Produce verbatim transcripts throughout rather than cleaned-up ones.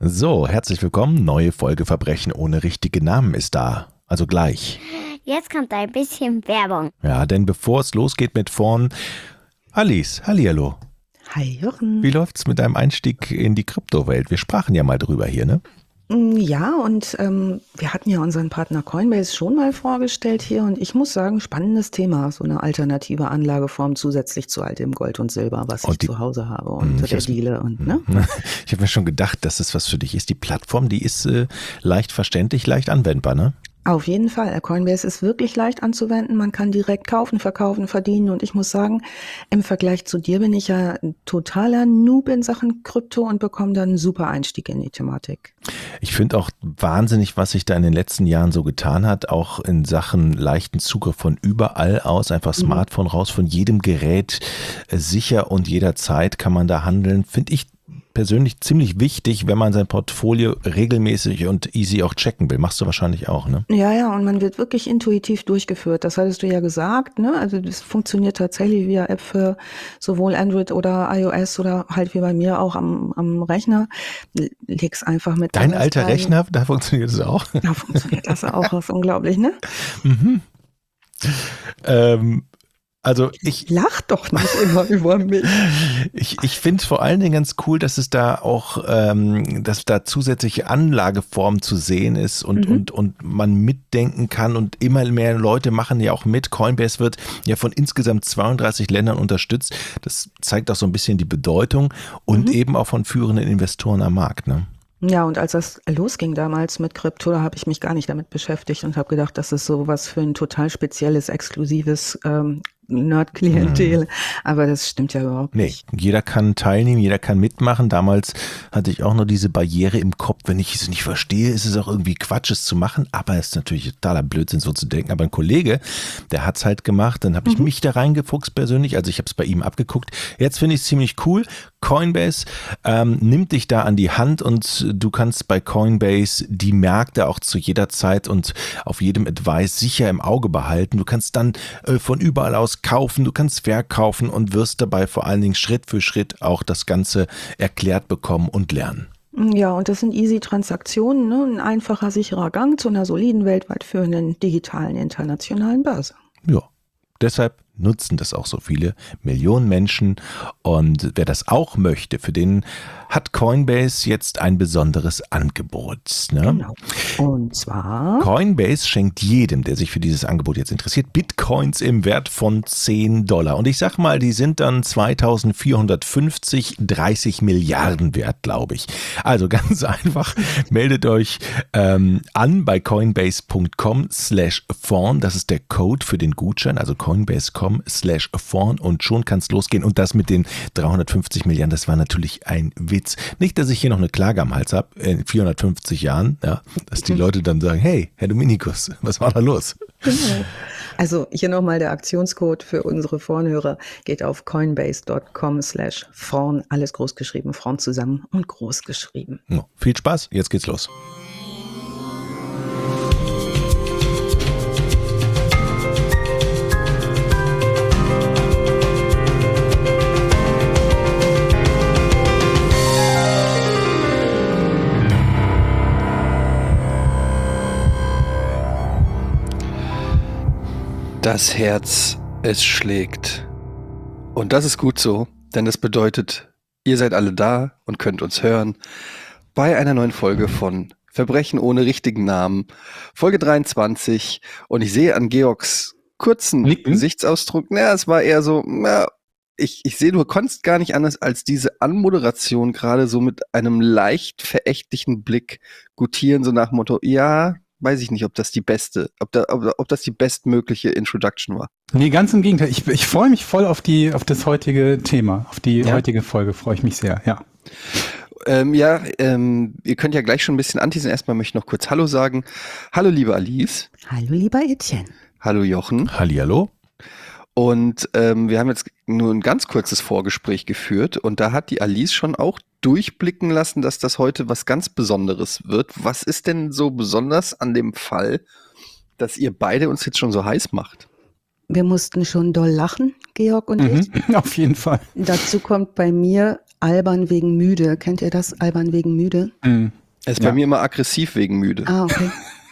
So, herzlich willkommen. Neue Folge Verbrechen ohne richtige Namen ist da. Also gleich. Jetzt kommt ein bisschen Werbung. Ja, denn bevor es losgeht mit vorn, Alice, hallihallo. Hi Jochen. Wie läuft's mit deinem Einstieg in die Kryptowelt? Wir sprachen ja mal drüber hier, ne? Ja, und ähm, wir hatten ja unseren Partner Coinbase schon mal vorgestellt hier und ich muss sagen, spannendes Thema, so eine alternative Anlageform zusätzlich zu all dem Gold und Silber, was Und ich die- zu Hause habe unter der hab's- Diele und ne? Ich habe mir schon gedacht, dass das was für dich ist. Die Plattform, die ist äh, leicht verständlich, leicht anwendbar, ne? Auf jeden Fall. Coinbase ist wirklich leicht anzuwenden. Man kann direkt kaufen, verkaufen, verdienen. Und ich muss sagen, im Vergleich zu dir bin ich ja ein totaler Noob in Sachen Krypto und bekomme dann einen super Einstieg in die Thematik. Ich finde auch wahnsinnig, was sich da in den letzten Jahren so getan hat, auch in Sachen leichten Zugriff von überall aus, einfach Mhm. Smartphone raus, von jedem Gerät, äh, sicher und jederzeit kann man da handeln, finde ich persönlich ziemlich wichtig, wenn man sein Portfolio regelmäßig und easy auch checken will. Machst du wahrscheinlich auch, ne? Ja, ja, und man wird wirklich intuitiv durchgeführt. Das hattest du ja gesagt, ne? Also das funktioniert tatsächlich via App für sowohl Android oder iOS oder halt wie bei mir auch am, am Rechner. L- Leg's einfach mit. Dein Tages alter ein. Rechner, da funktioniert es auch. Da funktioniert das auch. Das ist unglaublich, ne? Mhm. Ähm, also ich, Lach doch nicht immer über mich. Ich, ich finde vor allen Dingen ganz cool, dass es da auch, ähm, dass da zusätzliche Anlageform zu sehen ist und, Mhm. und, und man mitdenken kann und immer mehr Leute machen ja auch mit. Coinbase wird ja von insgesamt zweiunddreißig Ländern unterstützt. Das zeigt auch so ein bisschen die Bedeutung und Mhm. eben auch von führenden Investoren am Markt, ne? Ja, und als das losging damals mit Krypto, da habe ich mich gar nicht damit beschäftigt und habe gedacht, das ist so was für ein total spezielles, exklusives ähm, Nerd-Klientel. Aber das stimmt ja überhaupt Nee, nicht. jeder kann teilnehmen, jeder kann mitmachen. Damals hatte ich auch nur diese Barriere im Kopf, wenn ich es nicht verstehe, ist es auch irgendwie Quatsch, es zu machen. Aber es ist natürlich totaler Blödsinn, so zu denken. Aber ein Kollege, der hat es halt gemacht, dann habe ich Mhm. mich da reingefuchst persönlich. Also ich habe es bei ihm abgeguckt. Jetzt finde ich es ziemlich cool. Coinbase ähm, nimmt dich da an die Hand und du kannst bei Coinbase die Märkte auch zu jeder Zeit und auf jedem Advice sicher im Auge behalten. Du kannst dann äh, von überall aus kaufen, du kannst verkaufen und wirst dabei vor allen Dingen Schritt für Schritt auch das Ganze erklärt bekommen und lernen. Ja, und das sind easy Transaktionen, ne? Ein einfacher, sicherer Gang zu einer soliden, weltweit führenden digitalen internationalen Börse. Ja, deshalb nutzen das auch so viele Millionen Menschen und wer das auch möchte, für den hat Coinbase jetzt ein besonderes Angebot. Ne? Genau. Und zwar, Coinbase schenkt jedem, der sich für dieses Angebot jetzt interessiert, Bitcoins im Wert von zehn Dollar. Und ich sag mal, die sind dann zweitausendvierhundertfünfzig, dreißig Milliarden wert, glaube ich. Also ganz einfach, meldet euch ähm, an bei coinbase.com slash fawn. Das ist der Code für den Gutschein, also coinbase.com slash fawn und schon kann es losgehen. Und das mit den dreihundertfünfzig Milliarden, das war natürlich ein Witz. Nicht, dass ich hier noch eine Klage am Hals habe, in vierhundertfünfzig Jahren, ja, dass die Leute dann sagen, hey, Herr Dominikus, was war da los? genau. Also hier nochmal der Aktionscode für unsere Vorhörer. Geht auf coinbase.com slash fawn, alles groß geschrieben, Fawn zusammen und groß geschrieben. Ja, viel Spaß, jetzt geht's los. Das Herz, es schlägt. Und das ist gut so, denn das bedeutet, ihr seid alle da und könnt uns hören bei einer neuen Folge von Verbrechen ohne richtigen Namen, Folge dreiundzwanzig. Und ich sehe an Georgs kurzen Nicken? Gesichtsausdruck, na, es war eher so, na, ich, ich sehe, du konntest gar nicht anders als diese Anmoderation gerade so mit einem leicht verächtlichen Blick gutieren, so nach dem Motto, ja, weiß ich nicht, ob das die beste, ob, da, ob, ob das die bestmögliche Introduction war. Nee, ganz im Gegenteil. Ich, ich freue mich voll auf die, auf das heutige Thema, auf die Ja? heutige Folge freue ich mich sehr, ja. Ähm, ja, ähm, ihr könnt ja gleich schon ein bisschen anteasen. Erstmal möchte ich noch kurz Hallo sagen. Hallo, liebe Alice. Hallo lieber Etienne. Hallo, Jochen. Hallihallo. Und ähm, wir haben jetzt nur ein ganz kurzes Vorgespräch geführt und da hat die Alice schon auch durchblicken lassen, dass das heute was ganz Besonderes wird. Was ist denn so besonders an dem Fall, dass ihr beide uns jetzt schon so heiß macht? Wir mussten schon doll lachen, Georg und ich. Mhm, auf jeden Fall. Dazu kommt bei mir albern wegen müde. Kennt ihr das? Albern wegen müde? Mhm. Er ist Ja. bei mir immer aggressiv wegen müde. Ah, okay.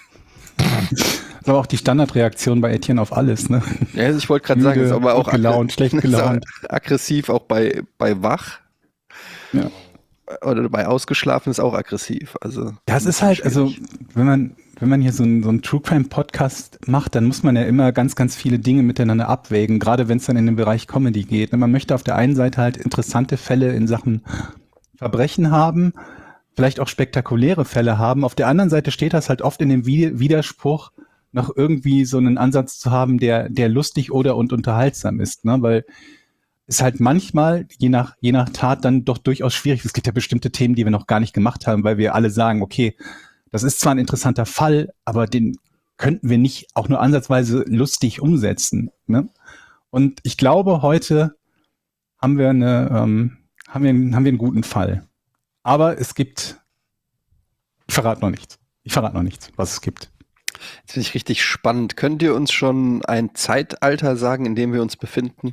Das ist aber auch die Standardreaktion bei Etienne auf alles, ne? Ja, also ich wollte gerade sagen, Müde, ist aber auch gut gelaunt, aggr- schlecht ist gelaunt. auch aggressiv auch bei, bei wach. Ja. Oder bei ausgeschlafen ist auch aggressiv. Also Ja, es ist halt, also wenn man, wenn man hier so einen, so einen True Crime Podcast macht, dann muss man ja immer ganz, ganz viele Dinge miteinander abwägen, gerade wenn es dann in den Bereich Comedy geht. Man möchte auf der einen Seite halt interessante Fälle in Sachen Verbrechen haben, vielleicht auch spektakuläre Fälle haben. Auf der anderen Seite steht das halt oft in dem Widerspruch, noch irgendwie so einen Ansatz zu haben, der, der lustig oder und unterhaltsam ist, ne? Weil ist halt manchmal, je nach, je nach Tat, dann doch durchaus schwierig. Es gibt ja bestimmte Themen, die wir noch gar nicht gemacht haben, weil wir alle sagen, okay, das ist zwar ein interessanter Fall, aber den könnten wir nicht auch nur ansatzweise lustig umsetzen, ne? Und ich glaube, heute haben wir eine, ähm, haben wir, haben wir einen guten Fall. Aber es gibt, ich verrate noch nichts. Ich verrate noch nichts, was es gibt. Das finde ich richtig spannend. Könnt ihr uns schon ein Zeitalter sagen, in dem wir uns befinden?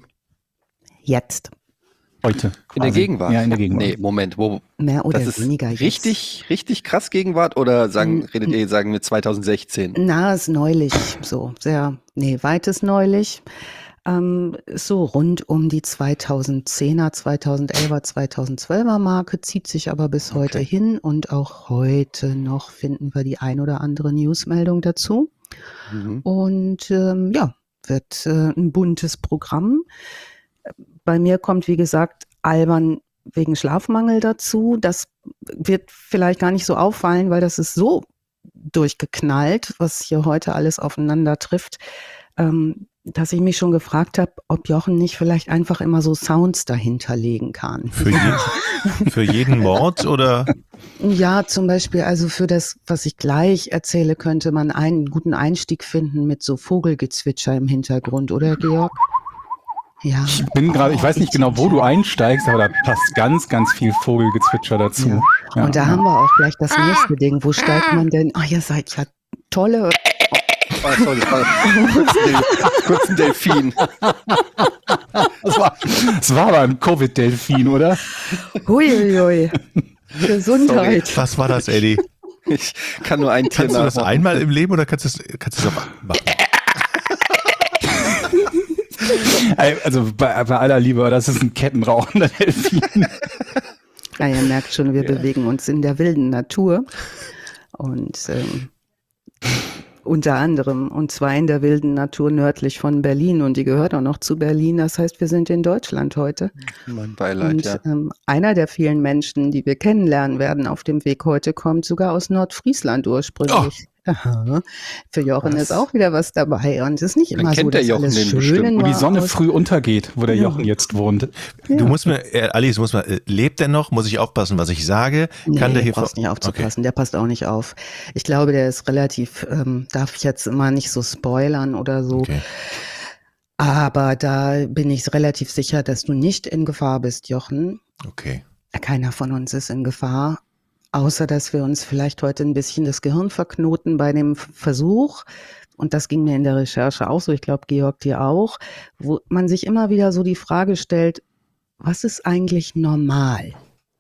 Jetzt. Heute. In der quasi. Gegenwart? Ja, in der Gegenwart. Nee, Moment, wo, Mehr oder das ist weniger jetzt. richtig, richtig krass Gegenwart oder sagen, Mm, redet ihr, sagen wir zwanzig sechzehn? Na, ist neulich, so sehr, nee, weites neulich. Ähm, so rund um die zweitausendzehner, zweitausendelfer, zweitausendzwölfer Marke, zieht sich aber bis heute Okay. hin und auch heute noch finden wir die ein oder andere Newsmeldung dazu. Mhm. Und ähm, ja, wird äh, ein buntes Programm. Bei mir kommt, wie gesagt, albern wegen Schlafmangel dazu. Das wird vielleicht gar nicht so auffallen, weil das ist so durchgeknallt, was hier heute alles aufeinander trifft, ähm, dass ich mich schon gefragt habe, ob Jochen nicht vielleicht einfach immer so Sounds dahinter legen kann. Für, je, für jeden Mord oder? Ja, zum Beispiel, also für das, was ich gleich erzähle, könnte man einen guten Einstieg finden mit so Vogelgezwitscher im Hintergrund, oder Georg? Ja. Ich bin gerade, ich weiß nicht genau, wo du einsteigst, aber da passt ganz, ganz viel Vogelgezwitscher dazu. Ja. Ja, Und da ja. haben wir auch gleich das nächste Ding. Wo steigt man denn? Ach, ihr seid ja tolle. Oh, sorry, das war kurz ein Del- kurz ein Delfin. Das war, das war aber ein Covid-Delfin, oder? Huiuiui. Gesundheit. Was war das, Eddie? Ich kann nur ein Tier Kannst du das nachmachen. einmal im Leben oder kannst du es kannst du es auch machen? Ey, Also bei, bei aller Liebe, das ist ein kettenrauchender Delfin. Ja, ihr merkt schon, wir bewegen uns in der wilden Natur. Und ähm, unter anderem, und zwar in der wilden Natur nördlich von Berlin. Und die gehört auch noch zu Berlin. Das heißt, wir sind in Deutschland heute. Mein Beileid, Und ja. ähm, einer der vielen Menschen, die wir kennenlernen werden auf dem Weg heute, kommt sogar aus Nordfriesland ursprünglich. Aha. Für Jochen Was? ist auch wieder was dabei. Und es ist nicht Dann immer so, kennt der dass Jochen alles den schön bestimmt. Wo die nur Sonne aus- früh untergeht, wo der Ja. Jochen jetzt wohnt. Du Ja. musst mir, äh, Alice, du musst mal, äh, lebt der noch? Muss ich aufpassen, was ich sage? Kann Nee, der hier brauchst vor- nicht aufzupassen, der passt auch nicht auf. Ich glaube, der ist relativ, ähm, darf ich jetzt immer nicht so spoilern oder so, Okay. aber da bin ich relativ sicher, dass du nicht in Gefahr bist, Jochen. Okay. Keiner von uns ist in Gefahr, außer dass wir uns vielleicht heute ein bisschen das Gehirn verknoten bei dem F- Versuch. Und das ging mir in der Recherche auch so, ich glaube, Georg, dir auch, wo man sich immer wieder so die Frage stellt, was ist eigentlich normal?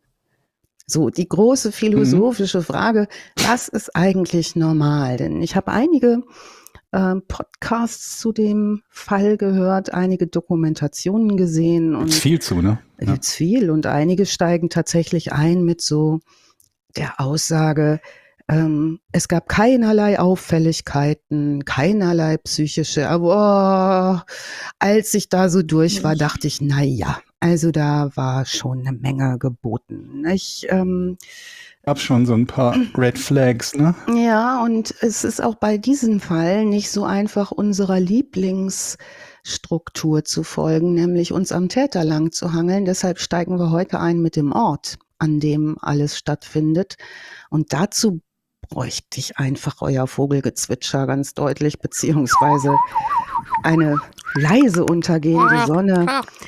So, die große philosophische Frage, was ist eigentlich normal? Denn ich habe einige ähm, Podcasts zu dem Fall gehört, einige Dokumentationen gesehen und Gibt's viel zu, ne? Ja. gibt's viel und einige steigen tatsächlich ein mit so der Aussage, ähm, es gab keinerlei Auffälligkeiten, keinerlei psychische, aber oh, als ich da so durch war, dachte ich, na ja, also da war schon eine Menge geboten. Ich, ähm, Gab schon so ein paar Red Flags, ne? ja, und es ist auch bei diesem Fall nicht so einfach, unserer Lieblingsstruktur zu folgen, nämlich uns am Täter lang zu hangeln. Deshalb steigen wir heute ein mit dem Ort, an dem alles stattfindet. Und dazu bräuchte ich einfach euer Vogelgezwitscher ganz deutlich, beziehungsweise eine leise untergehende Sonne.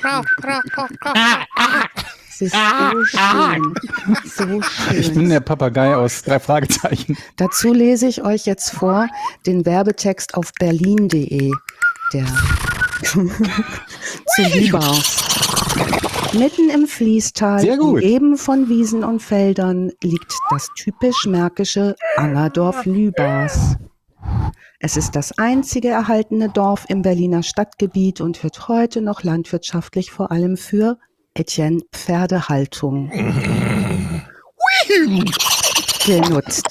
Es ist so schön, so Ich bin schön. der Papagei aus drei Fragezeichen. Dazu lese ich euch jetzt vor den Werbetext auf berlin punkt de, der zu Liebhaus. Mitten im Fließtal, Sehr gut. umgeben von Wiesen und Feldern, liegt das typisch märkische Angerdorf Lübars. Es ist das einzige erhaltene Dorf im Berliner Stadtgebiet und wird heute noch landwirtschaftlich vor allem für Etienne Pferdehaltung genutzt.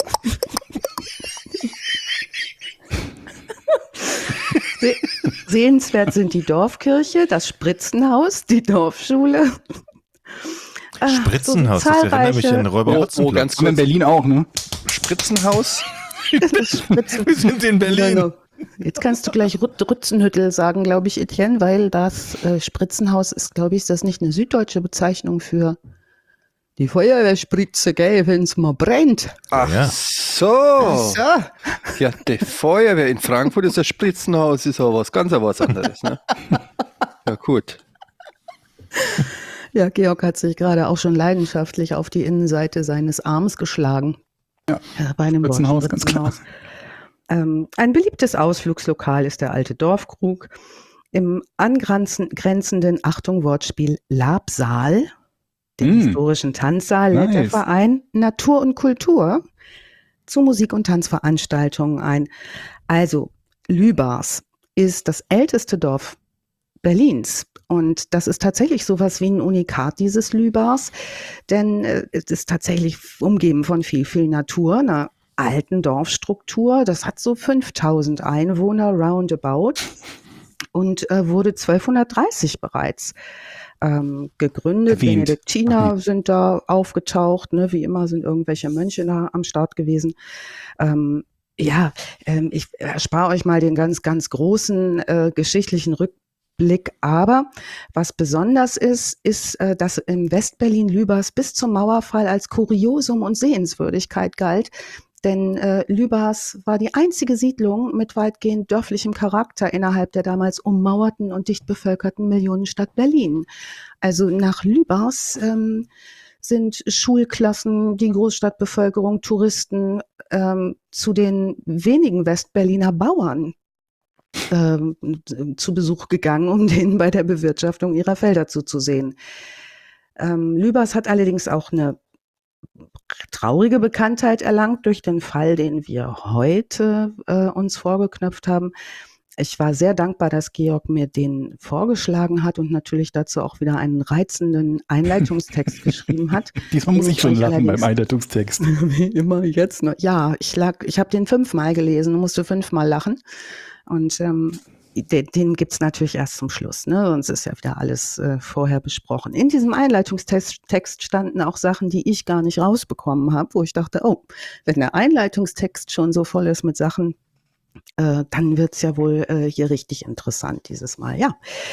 Se- Sehenswert sind die Dorfkirche, das Spritzenhaus, die Dorfschule. Ah, Spritzenhaus, so das erinnert mich an Räuber Oh, Hotzenplotz. oh, ganz Haben wir in Berlin auch, ne? Spritzenhaus? Spritzen. Wir sind in Berlin. Jetzt kannst du gleich Rut- Rutzenhüttel sagen, glaube ich, Etienne, weil das äh, Spritzenhaus ist, glaube ich, ist das nicht eine süddeutsche Bezeichnung für die Feuerwehrspritze, gell, wenn es mal brennt. Ach Ja. so. So. Ja, die Feuerwehr in Frankfurt ist das Spritzenhaus, ist aber was ganz was anderes. Ne? Ja, gut. Ja, Georg hat sich gerade auch schon leidenschaftlich auf die Innenseite seines Arms geschlagen. Ja. Ja, bei einem Wort Spritzenhaus, ganz klar. Spritzenhaus. Ähm, ein beliebtes Ausflugslokal ist der alte Dorfkrug. Im angrenzenden, Achtung, Wortspiel, Labsaal, den Mm. historischen Tanzsaal, lädt der Nice. Verein Natur und Kultur zu Musik- und Tanzveranstaltungen ein. Also, Lübars ist das älteste Dorf Berlins. Und das ist tatsächlich sowas wie ein Unikat, dieses Lübars, denn äh, es ist tatsächlich umgeben von viel, viel Natur, einer alten Dorfstruktur. Das hat so fünftausend Einwohner roundabout und äh, wurde zwölfhundertdreißig bereits ähm, gegründet. Erwähnt. Benediktiner Mhm. sind da aufgetaucht, ne? Wie immer sind irgendwelche Mönche da am Start gewesen. Ähm, ja, ähm, ich erspare euch mal den ganz, ganz großen äh, geschichtlichen Rückblick. Aber was besonders ist, ist, äh, dass im Westberlin Lübars bis zum Mauerfall als Kuriosum und Sehenswürdigkeit galt. Denn äh, Lübars war die einzige Siedlung mit weitgehend dörflichem Charakter innerhalb der damals ummauerten und dicht bevölkerten Millionenstadt Berlin. Also nach Lübars ähm, sind Schulklassen, die Großstadtbevölkerung, Touristen ähm, zu den wenigen Westberliner Bauern ähm, zu Besuch gegangen, um denen bei der Bewirtschaftung ihrer Felder zuzusehen. Ähm, Lübars hat allerdings auch eine traurige Bekanntheit erlangt durch den Fall, den wir heute äh, uns vorgeknöpft haben. Ich war sehr dankbar, dass Georg mir den vorgeschlagen hat und natürlich dazu auch wieder einen reizenden Einleitungstext geschrieben hat. Diesmal muss Den ich schon euch lachen allerdings- beim Einleitungstext. Wie immer jetzt noch. Ja, ich lag, ich habe den fünfmal gelesen und musste fünfmal lachen. Und ähm, den, den gibt's natürlich erst zum Schluss, ne? Sonst ist ja wieder alles äh, vorher besprochen. In diesem Einleitungstext Text standen auch Sachen, die ich gar nicht rausbekommen habe, wo ich dachte, oh, wenn der Einleitungstext schon so voll ist mit Sachen, äh, dann wird's ja wohl äh, hier richtig interessant dieses Mal. Ja.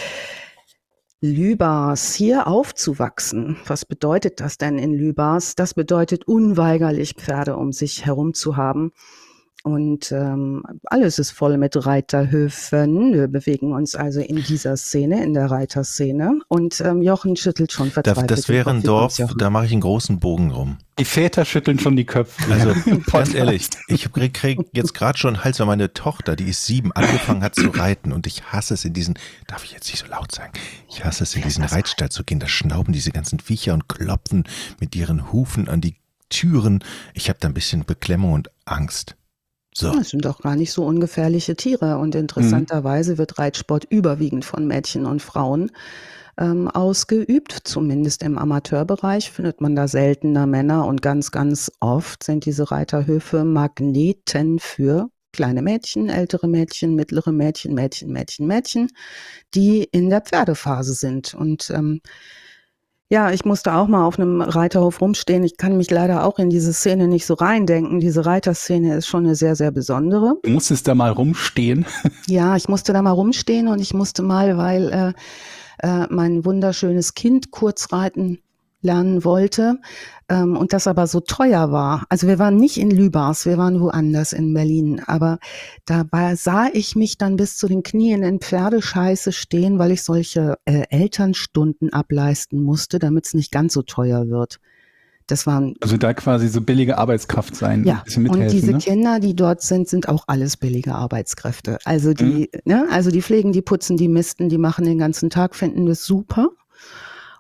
Lübars, hier aufzuwachsen. Was bedeutet das denn in Lübars? Das bedeutet unweigerlich Pferde um sich herum zu haben. Und ähm, alles ist voll mit Reiterhöfen. Wir bewegen uns also in dieser Szene, in der Reiterszene. Und ähm, Jochen schüttelt schon Da, verzweifelt. das den wäre Kopf. ein Wie Dorf, kommt's, Jochen? da mache ich einen großen Bogen rum. Die Väter schütteln schon die Köpfe. Also Im ganz Podcast. ehrlich, ich krieg, krieg jetzt gerade schon Hals, weil meine Tochter, die ist sieben, angefangen hat zu reiten und ich hasse es in diesen, darf ich jetzt nicht so laut sagen, ich hasse es in diesen Reitstall zu gehen, da schnauben diese ganzen Viecher und klopfen mit ihren Hufen an die Türen. Ich habe da ein bisschen Beklemmung und Angst. So. Das sind doch gar nicht so ungefährliche Tiere. Und interessanterweise wird Reitsport überwiegend von Mädchen und Frauen ähm, ausgeübt. Zumindest im Amateurbereich findet man da seltener Männer. Und ganz, ganz oft sind diese Reiterhöfe Magneten für kleine Mädchen, ältere Mädchen, mittlere Mädchen, Mädchen, Mädchen, Mädchen, die in der Pferdephase sind. Und ähm, ja, ich musste auch mal auf einem Reiterhof rumstehen. Ich kann mich leider auch in diese Szene nicht so reindenken. Diese Reiterszene ist schon eine sehr, sehr besondere. Du musstest da mal rumstehen. Ja, ich musste da mal rumstehen und ich musste mal, weil äh, äh, mein wunderschönes Kind kurz reiten lernen wollte ähm, und das aber so teuer war. Also wir waren nicht in Lübars, wir waren woanders in Berlin, aber dabei sah ich mich dann bis zu den Knien in Pferdescheiße stehen, weil ich solche äh, Elternstunden ableisten musste, damit es nicht ganz so teuer wird. Das waren Also da quasi so billige Arbeitskraft sein. ja, ein bisschen und mithelfen, diese ne? Kinder, die dort sind, sind auch alles billige Arbeitskräfte. Also die, Mhm. ne, also die pflegen, die putzen, die misten, die machen den ganzen Tag, finden das super.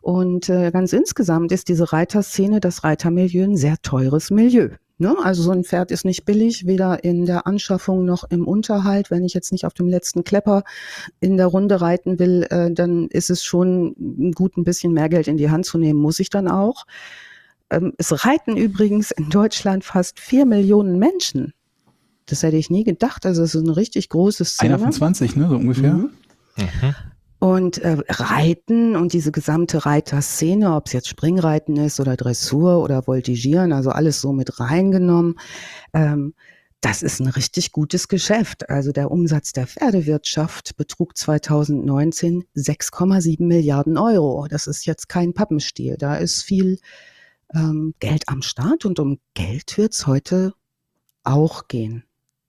Und äh, ganz insgesamt ist diese Reiterszene, das Reitermilieu, ein sehr teures Milieu. Ne? Also so ein Pferd ist nicht billig, weder in der Anschaffung noch im Unterhalt. Wenn ich jetzt nicht auf dem letzten Klepper in der Runde reiten will, äh, dann ist es schon gut, ein bisschen mehr Geld in die Hand zu nehmen, muss ich dann auch. Ähm, es reiten übrigens in Deutschland fast vier Millionen Menschen. Das hätte ich nie gedacht. Also es ist eine richtig große Szene. Einer von zwanzig, ne, so ungefähr. Mhm. Mhm. Und äh, Reiten und diese gesamte Reiterszene, ob es jetzt Springreiten ist oder Dressur oder Voltigieren, also alles so mit reingenommen, ähm, das ist ein richtig gutes Geschäft. Also der Umsatz der Pferdewirtschaft betrug zweitausendneunzehn sechs Komma sieben Milliarden Euro. Das ist jetzt kein Pappenstiel. Da ist viel ähm, Geld am Start und um Geld wird es heute auch gehen.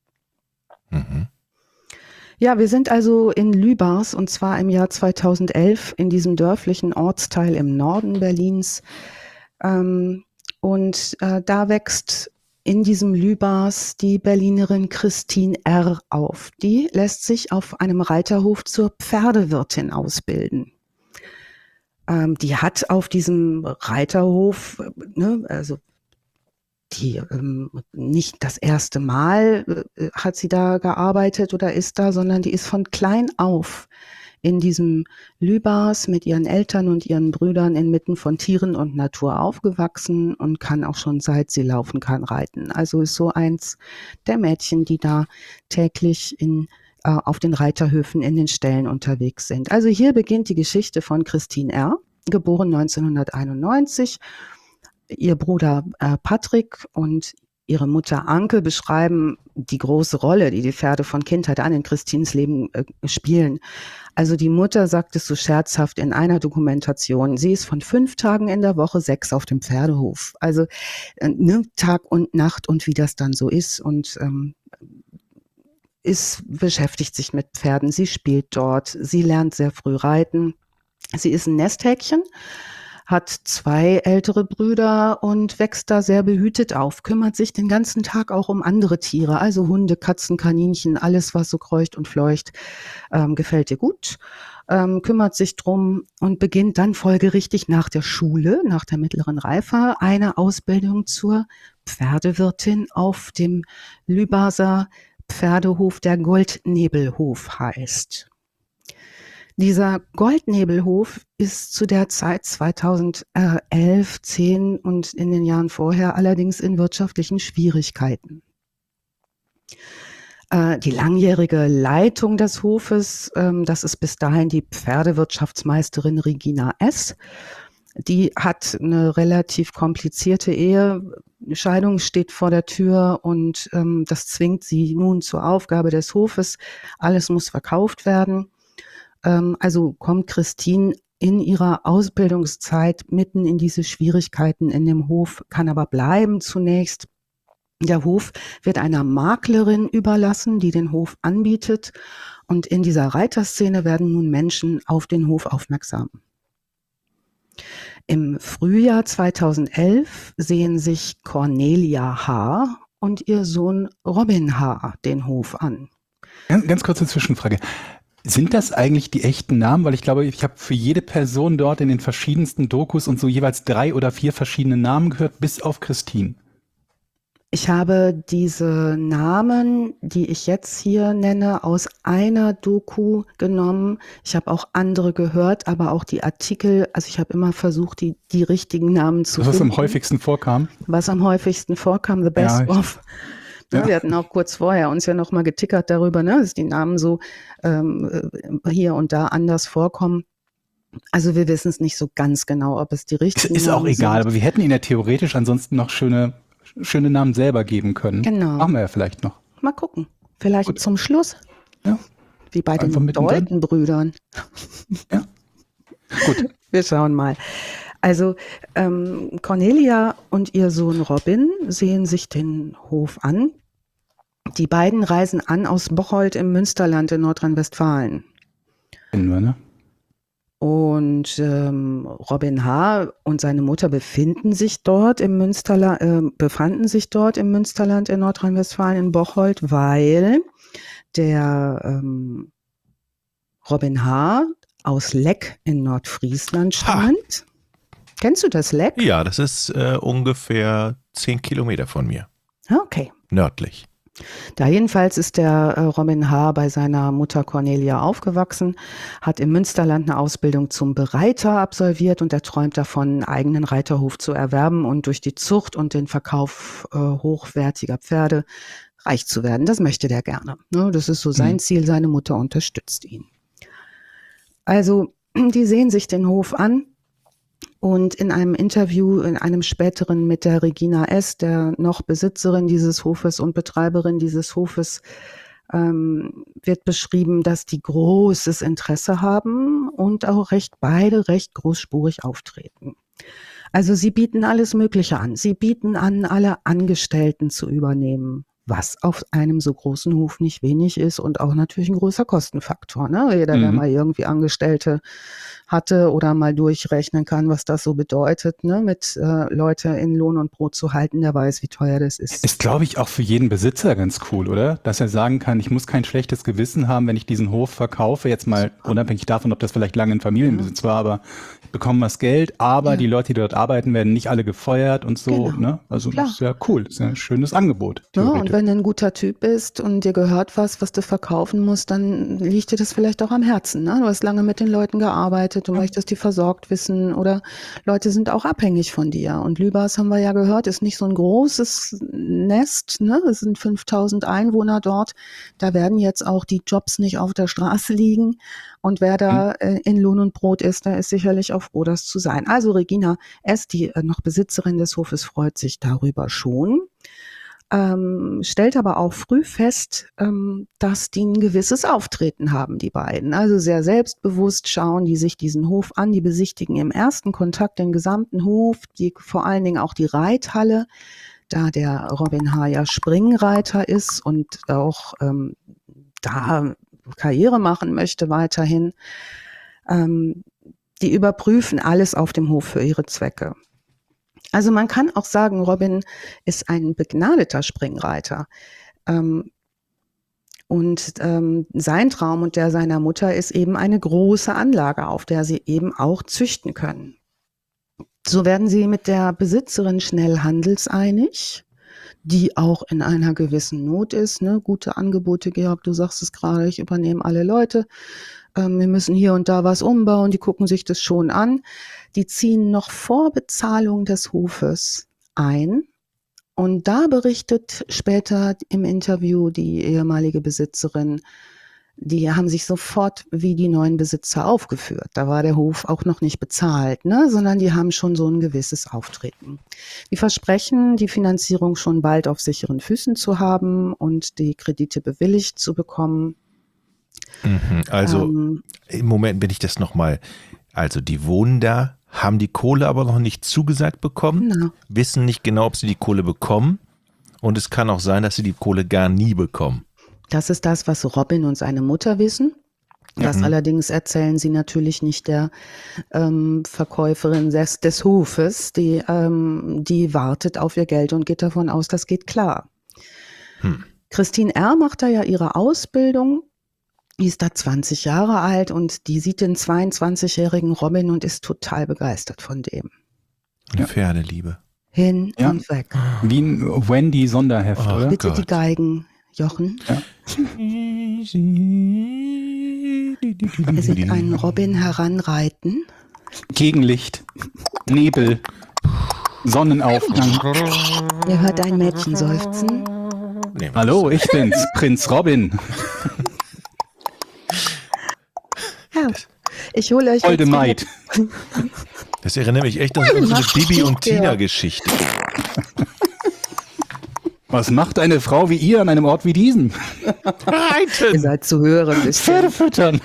Mhm. Ja, wir sind also in Lübars und zwar im Jahr zweitausendelf in diesem dörflichen Ortsteil im Norden Berlins. Ähm, und äh, da wächst in diesem Lübars die Berlinerin Christine R. auf. Die lässt sich auf einem Reiterhof zur Pferdewirtin ausbilden. Ähm, die hat auf diesem Reiterhof, ne, also die ähm, nicht das erste Mal äh, hat sie da gearbeitet oder ist da, sondern die ist von klein auf in diesem Lübars mit ihren Eltern und ihren Brüdern inmitten von Tieren und Natur aufgewachsen und kann auch schon seit sie laufen kann reiten. Also ist so eins der Mädchen, die da täglich in, äh, auf den Reiterhöfen in den Ställen unterwegs sind. Also hier beginnt die Geschichte von Christine R., geboren neunzehnhunderteinundneunzig. Ihr Bruder äh, Patrick und ihre Mutter Anke beschreiben die große Rolle, die die Pferde von Kindheit an in Christines Leben äh, spielen. Also die Mutter sagt es so scherzhaft in einer Dokumentation, sie ist von fünf Tagen in der Woche sechs auf dem Pferdehof. Also äh, ne, Tag und Nacht und wie das dann so ist und ähm, ist, beschäftigt sich mit Pferden, sie spielt dort, sie lernt sehr früh reiten. Sie ist ein Nesthäkchen, hat zwei ältere Brüder und wächst da sehr behütet auf, kümmert sich den ganzen Tag auch um andere Tiere, also Hunde, Katzen, Kaninchen, alles, was so kreucht und fleucht, ähm, gefällt ihr gut, ähm, kümmert sich drum und beginnt dann folgerichtig nach der Schule, nach der mittleren Reife, eine Ausbildung zur Pferdewirtin auf dem Lübarser Pferdehof, der Goldnebelhof heißt. Dieser Goldnebelhof ist zu der Zeit zweitausendelf, zehn und in den Jahren vorher allerdings in wirtschaftlichen Schwierigkeiten. Äh, die langjährige Leitung des Hofes, ähm, das ist bis dahin die Pferdewirtschaftsmeisterin Regina S., die hat eine relativ komplizierte Ehe. Die Scheidung steht vor der Tür und ähm, das zwingt sie nun zur Aufgabe des Hofes. Alles muss verkauft werden. Also kommt Christine in ihrer Ausbildungszeit mitten in diese Schwierigkeiten in dem Hof, kann aber bleiben zunächst. Der Hof wird einer Maklerin überlassen, die den Hof anbietet. Und in dieser Reiterszene werden nun Menschen auf den Hof aufmerksam. Im Frühjahr zweitausendelf sehen sich Cornelia H. und ihr Sohn Robin H. den Hof an. Ganz, ganz kurze Zwischenfrage. Sind das eigentlich die echten Namen? Weil ich glaube, ich habe für jede Person dort in den verschiedensten Dokus und so jeweils drei oder vier verschiedene Namen gehört, bis auf Christine. Ich habe diese Namen, die ich jetzt hier nenne, aus einer Doku genommen. Ich habe auch andere gehört, aber auch die Artikel, also ich habe immer versucht, die, die richtigen Namen zu Was finden. am häufigsten vorkam? Was am häufigsten vorkam, the best Ja, ich- of. Ja. Ja. Wir hatten auch kurz vorher uns ja noch mal getickert darüber, ne, dass die Namen so ähm, hier und da anders vorkommen. Also wir wissen es nicht so ganz genau, ob es die Ist, richtigen ist auch Namen egal, sind. aber wir hätten ihnen ja theoretisch ansonsten noch schöne, schöne Namen selber geben können. Genau. Machen wir ja vielleicht noch. Mal gucken. Vielleicht Gut. zum Schluss. Ja. Wie bei Einfach den mittendrin. Deutenbrüdern. Ja. Gut. Wir schauen mal. Also ähm, Cornelia und ihr Sohn Robin sehen sich den Hof an. Die beiden reisen an aus Bocholt im Münsterland in Nordrhein-Westfalen. Kennen wir, ne? Und ähm, Robin H. und seine Mutter befinden sich dort im Münsterland, äh, befanden sich dort im Münsterland in Nordrhein-Westfalen in Bocholt, weil der ähm, Robin H. aus Leck in Nordfriesland stammt. Kennst du das Leck? Ja, das ist äh, ungefähr zehn Kilometer von mir, Ah, okay. nördlich. Da jedenfalls ist der äh, Robin H. bei seiner Mutter Cornelia aufgewachsen, hat im Münsterland eine Ausbildung zum Bereiter absolviert und er träumt davon, einen eigenen Reiterhof zu erwerben und durch die Zucht und den Verkauf äh, hochwertiger Pferde reich zu werden. Das möchte der gerne. Ne? Das ist so sein Mhm. Ziel, seine Mutter unterstützt ihn. Also, die sehen sich den Hof an. Und in einem Interview, in einem späteren mit der Regina S., der noch Besitzerin dieses Hofes und Betreiberin dieses Hofes, ähm, wird beschrieben, dass die großes Interesse haben und auch recht beide recht großspurig auftreten. Also sie bieten alles Mögliche an. Sie bieten an, alle Angestellten zu übernehmen, was auf einem so großen Hof nicht wenig ist und auch natürlich ein großer Kostenfaktor. Ne? Jeder, der Mhm. mal irgendwie Angestellte hatte oder mal durchrechnen kann, was das so bedeutet, ne? mit äh, Leute in Lohn und Brot zu halten, der weiß, wie teuer das ist. Ist, glaube ich, auch für jeden Besitzer ganz cool, oder? Dass er sagen kann, ich muss kein schlechtes Gewissen haben, wenn ich diesen Hof verkaufe, jetzt mal unabhängig davon, ob das vielleicht lange in Familienbesitz war, aber ich bekomme das Geld, aber Ja. die Leute, die dort arbeiten, werden nicht alle gefeuert und so. Genau. Ne? Also Klar. das ist ja cool, das ist ja ein schönes Angebot. Ja, und theoretisch. wenn du ein guter Typ bist und dir gehört was, was du verkaufen musst, dann liegt dir das vielleicht auch am Herzen. Ne? Du hast lange mit den Leuten gearbeitet, du möchtest die versorgt wissen oder Leute sind auch abhängig von dir. Und Lübars, haben wir ja gehört, ist nicht so ein großes Nest. Ne? Es sind fünftausend Einwohner dort. Da werden jetzt auch die Jobs nicht auf der Straße liegen. Und wer da äh, in Lohn und Brot ist, der ist sicherlich auch froh, das zu sein. Also Regina S., die äh, noch Besitzerin des Hofes, freut sich darüber schon. Ähm, stellt aber auch früh fest, ähm, dass die ein gewisses Auftreten haben, die beiden. Also sehr selbstbewusst schauen die sich diesen Hof an, die besichtigen im ersten Kontakt den gesamten Hof, die, vor allen Dingen auch die Reithalle, da der Robin H. ja Springreiter ist und auch ähm, da Karriere machen möchte weiterhin. Ähm, die überprüfen alles auf dem Hof für ihre Zwecke. Also man kann auch sagen, Robin ist ein begnadeter Springreiter. Ähm, und ähm, sein Traum und der seiner Mutter ist eben eine große Anlage, auf der sie eben auch züchten können. So werden sie mit der Besitzerin schnell handelseinig, die auch in einer gewissen Not ist. Ne? Gute Angebote, Georg, du sagst es gerade, ich übernehme alle Leute. Ähm, wir müssen hier und da was umbauen, die gucken sich das schon an. Die ziehen noch vor Bezahlung des Hofes ein. Und da berichtet später im Interview die ehemalige Besitzerin, die haben sich sofort wie die neuen Besitzer aufgeführt. Da war der Hof auch noch nicht bezahlt, ne? Sondern die haben schon so ein gewisses Auftreten. Die versprechen, die Finanzierung schon bald auf sicheren Füßen zu haben und die Kredite bewilligt zu bekommen. Mhm. Also Ähm, im Moment bin ich das nochmal, also die wohnen da, haben die Kohle aber noch nicht zugesagt bekommen, genau. wissen nicht genau, ob sie die Kohle bekommen und es kann auch sein, dass sie die Kohle gar nie bekommen. Das ist das, was Robin und seine Mutter wissen. Das Mhm. allerdings erzählen sie natürlich nicht der ähm, Verkäuferin des, des Hofes. Die, ähm, die wartet auf ihr Geld und geht davon aus, das geht klar. Hm. Christine R. macht da ja ihre Ausbildung. Die ist da zwanzig Jahre alt und die sieht den zweiundzwanzigjährigen Robin und ist total begeistert von dem. Eine Ja. Pferdeliebe. Hin Ja. und weg. Wie ein Wendy-Sonderheft, Oh. oder? Bitte Gott. die Geigen, Jochen. Ja. Er sieht einen Robin heranreiten. Gegenlicht, Nebel, Sonnenaufgang. Ihr hört ein Mädchen seufzen. Nee, was? Hallo, ich bin's, Prinz Robin. Ja. Ich hole euch Holde jetzt wieder- Maid. Das erinnert mich echt an so eine Mach Bibi dich, und ja. Tina Geschichte. Was macht eine Frau wie ihr an einem Ort wie diesen? Ihr Reiten! seid zu hören. Pferde füttern.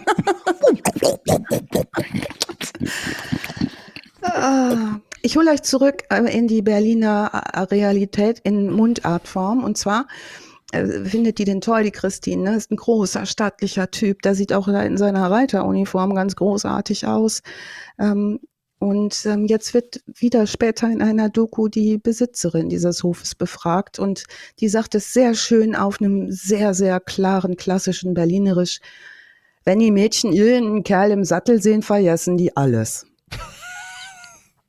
Ah, Ich hole euch zurück äh, in die Berliner äh, Realität in Mundartform. Und zwar äh, findet die den toll, die Christine. Ne? Ist ein großer, stattlicher Typ. Der sieht auch in seiner Reiteruniform ganz großartig aus. Ähm, und ähm, jetzt wird wieder später in einer Doku die Besitzerin dieses Hofes befragt. Und die sagt es sehr schön auf einem sehr, sehr klaren, klassischen Berlinerisch. Wenn die Mädchen irgendeinen Kerl im Sattel sehen, vergessen die alles.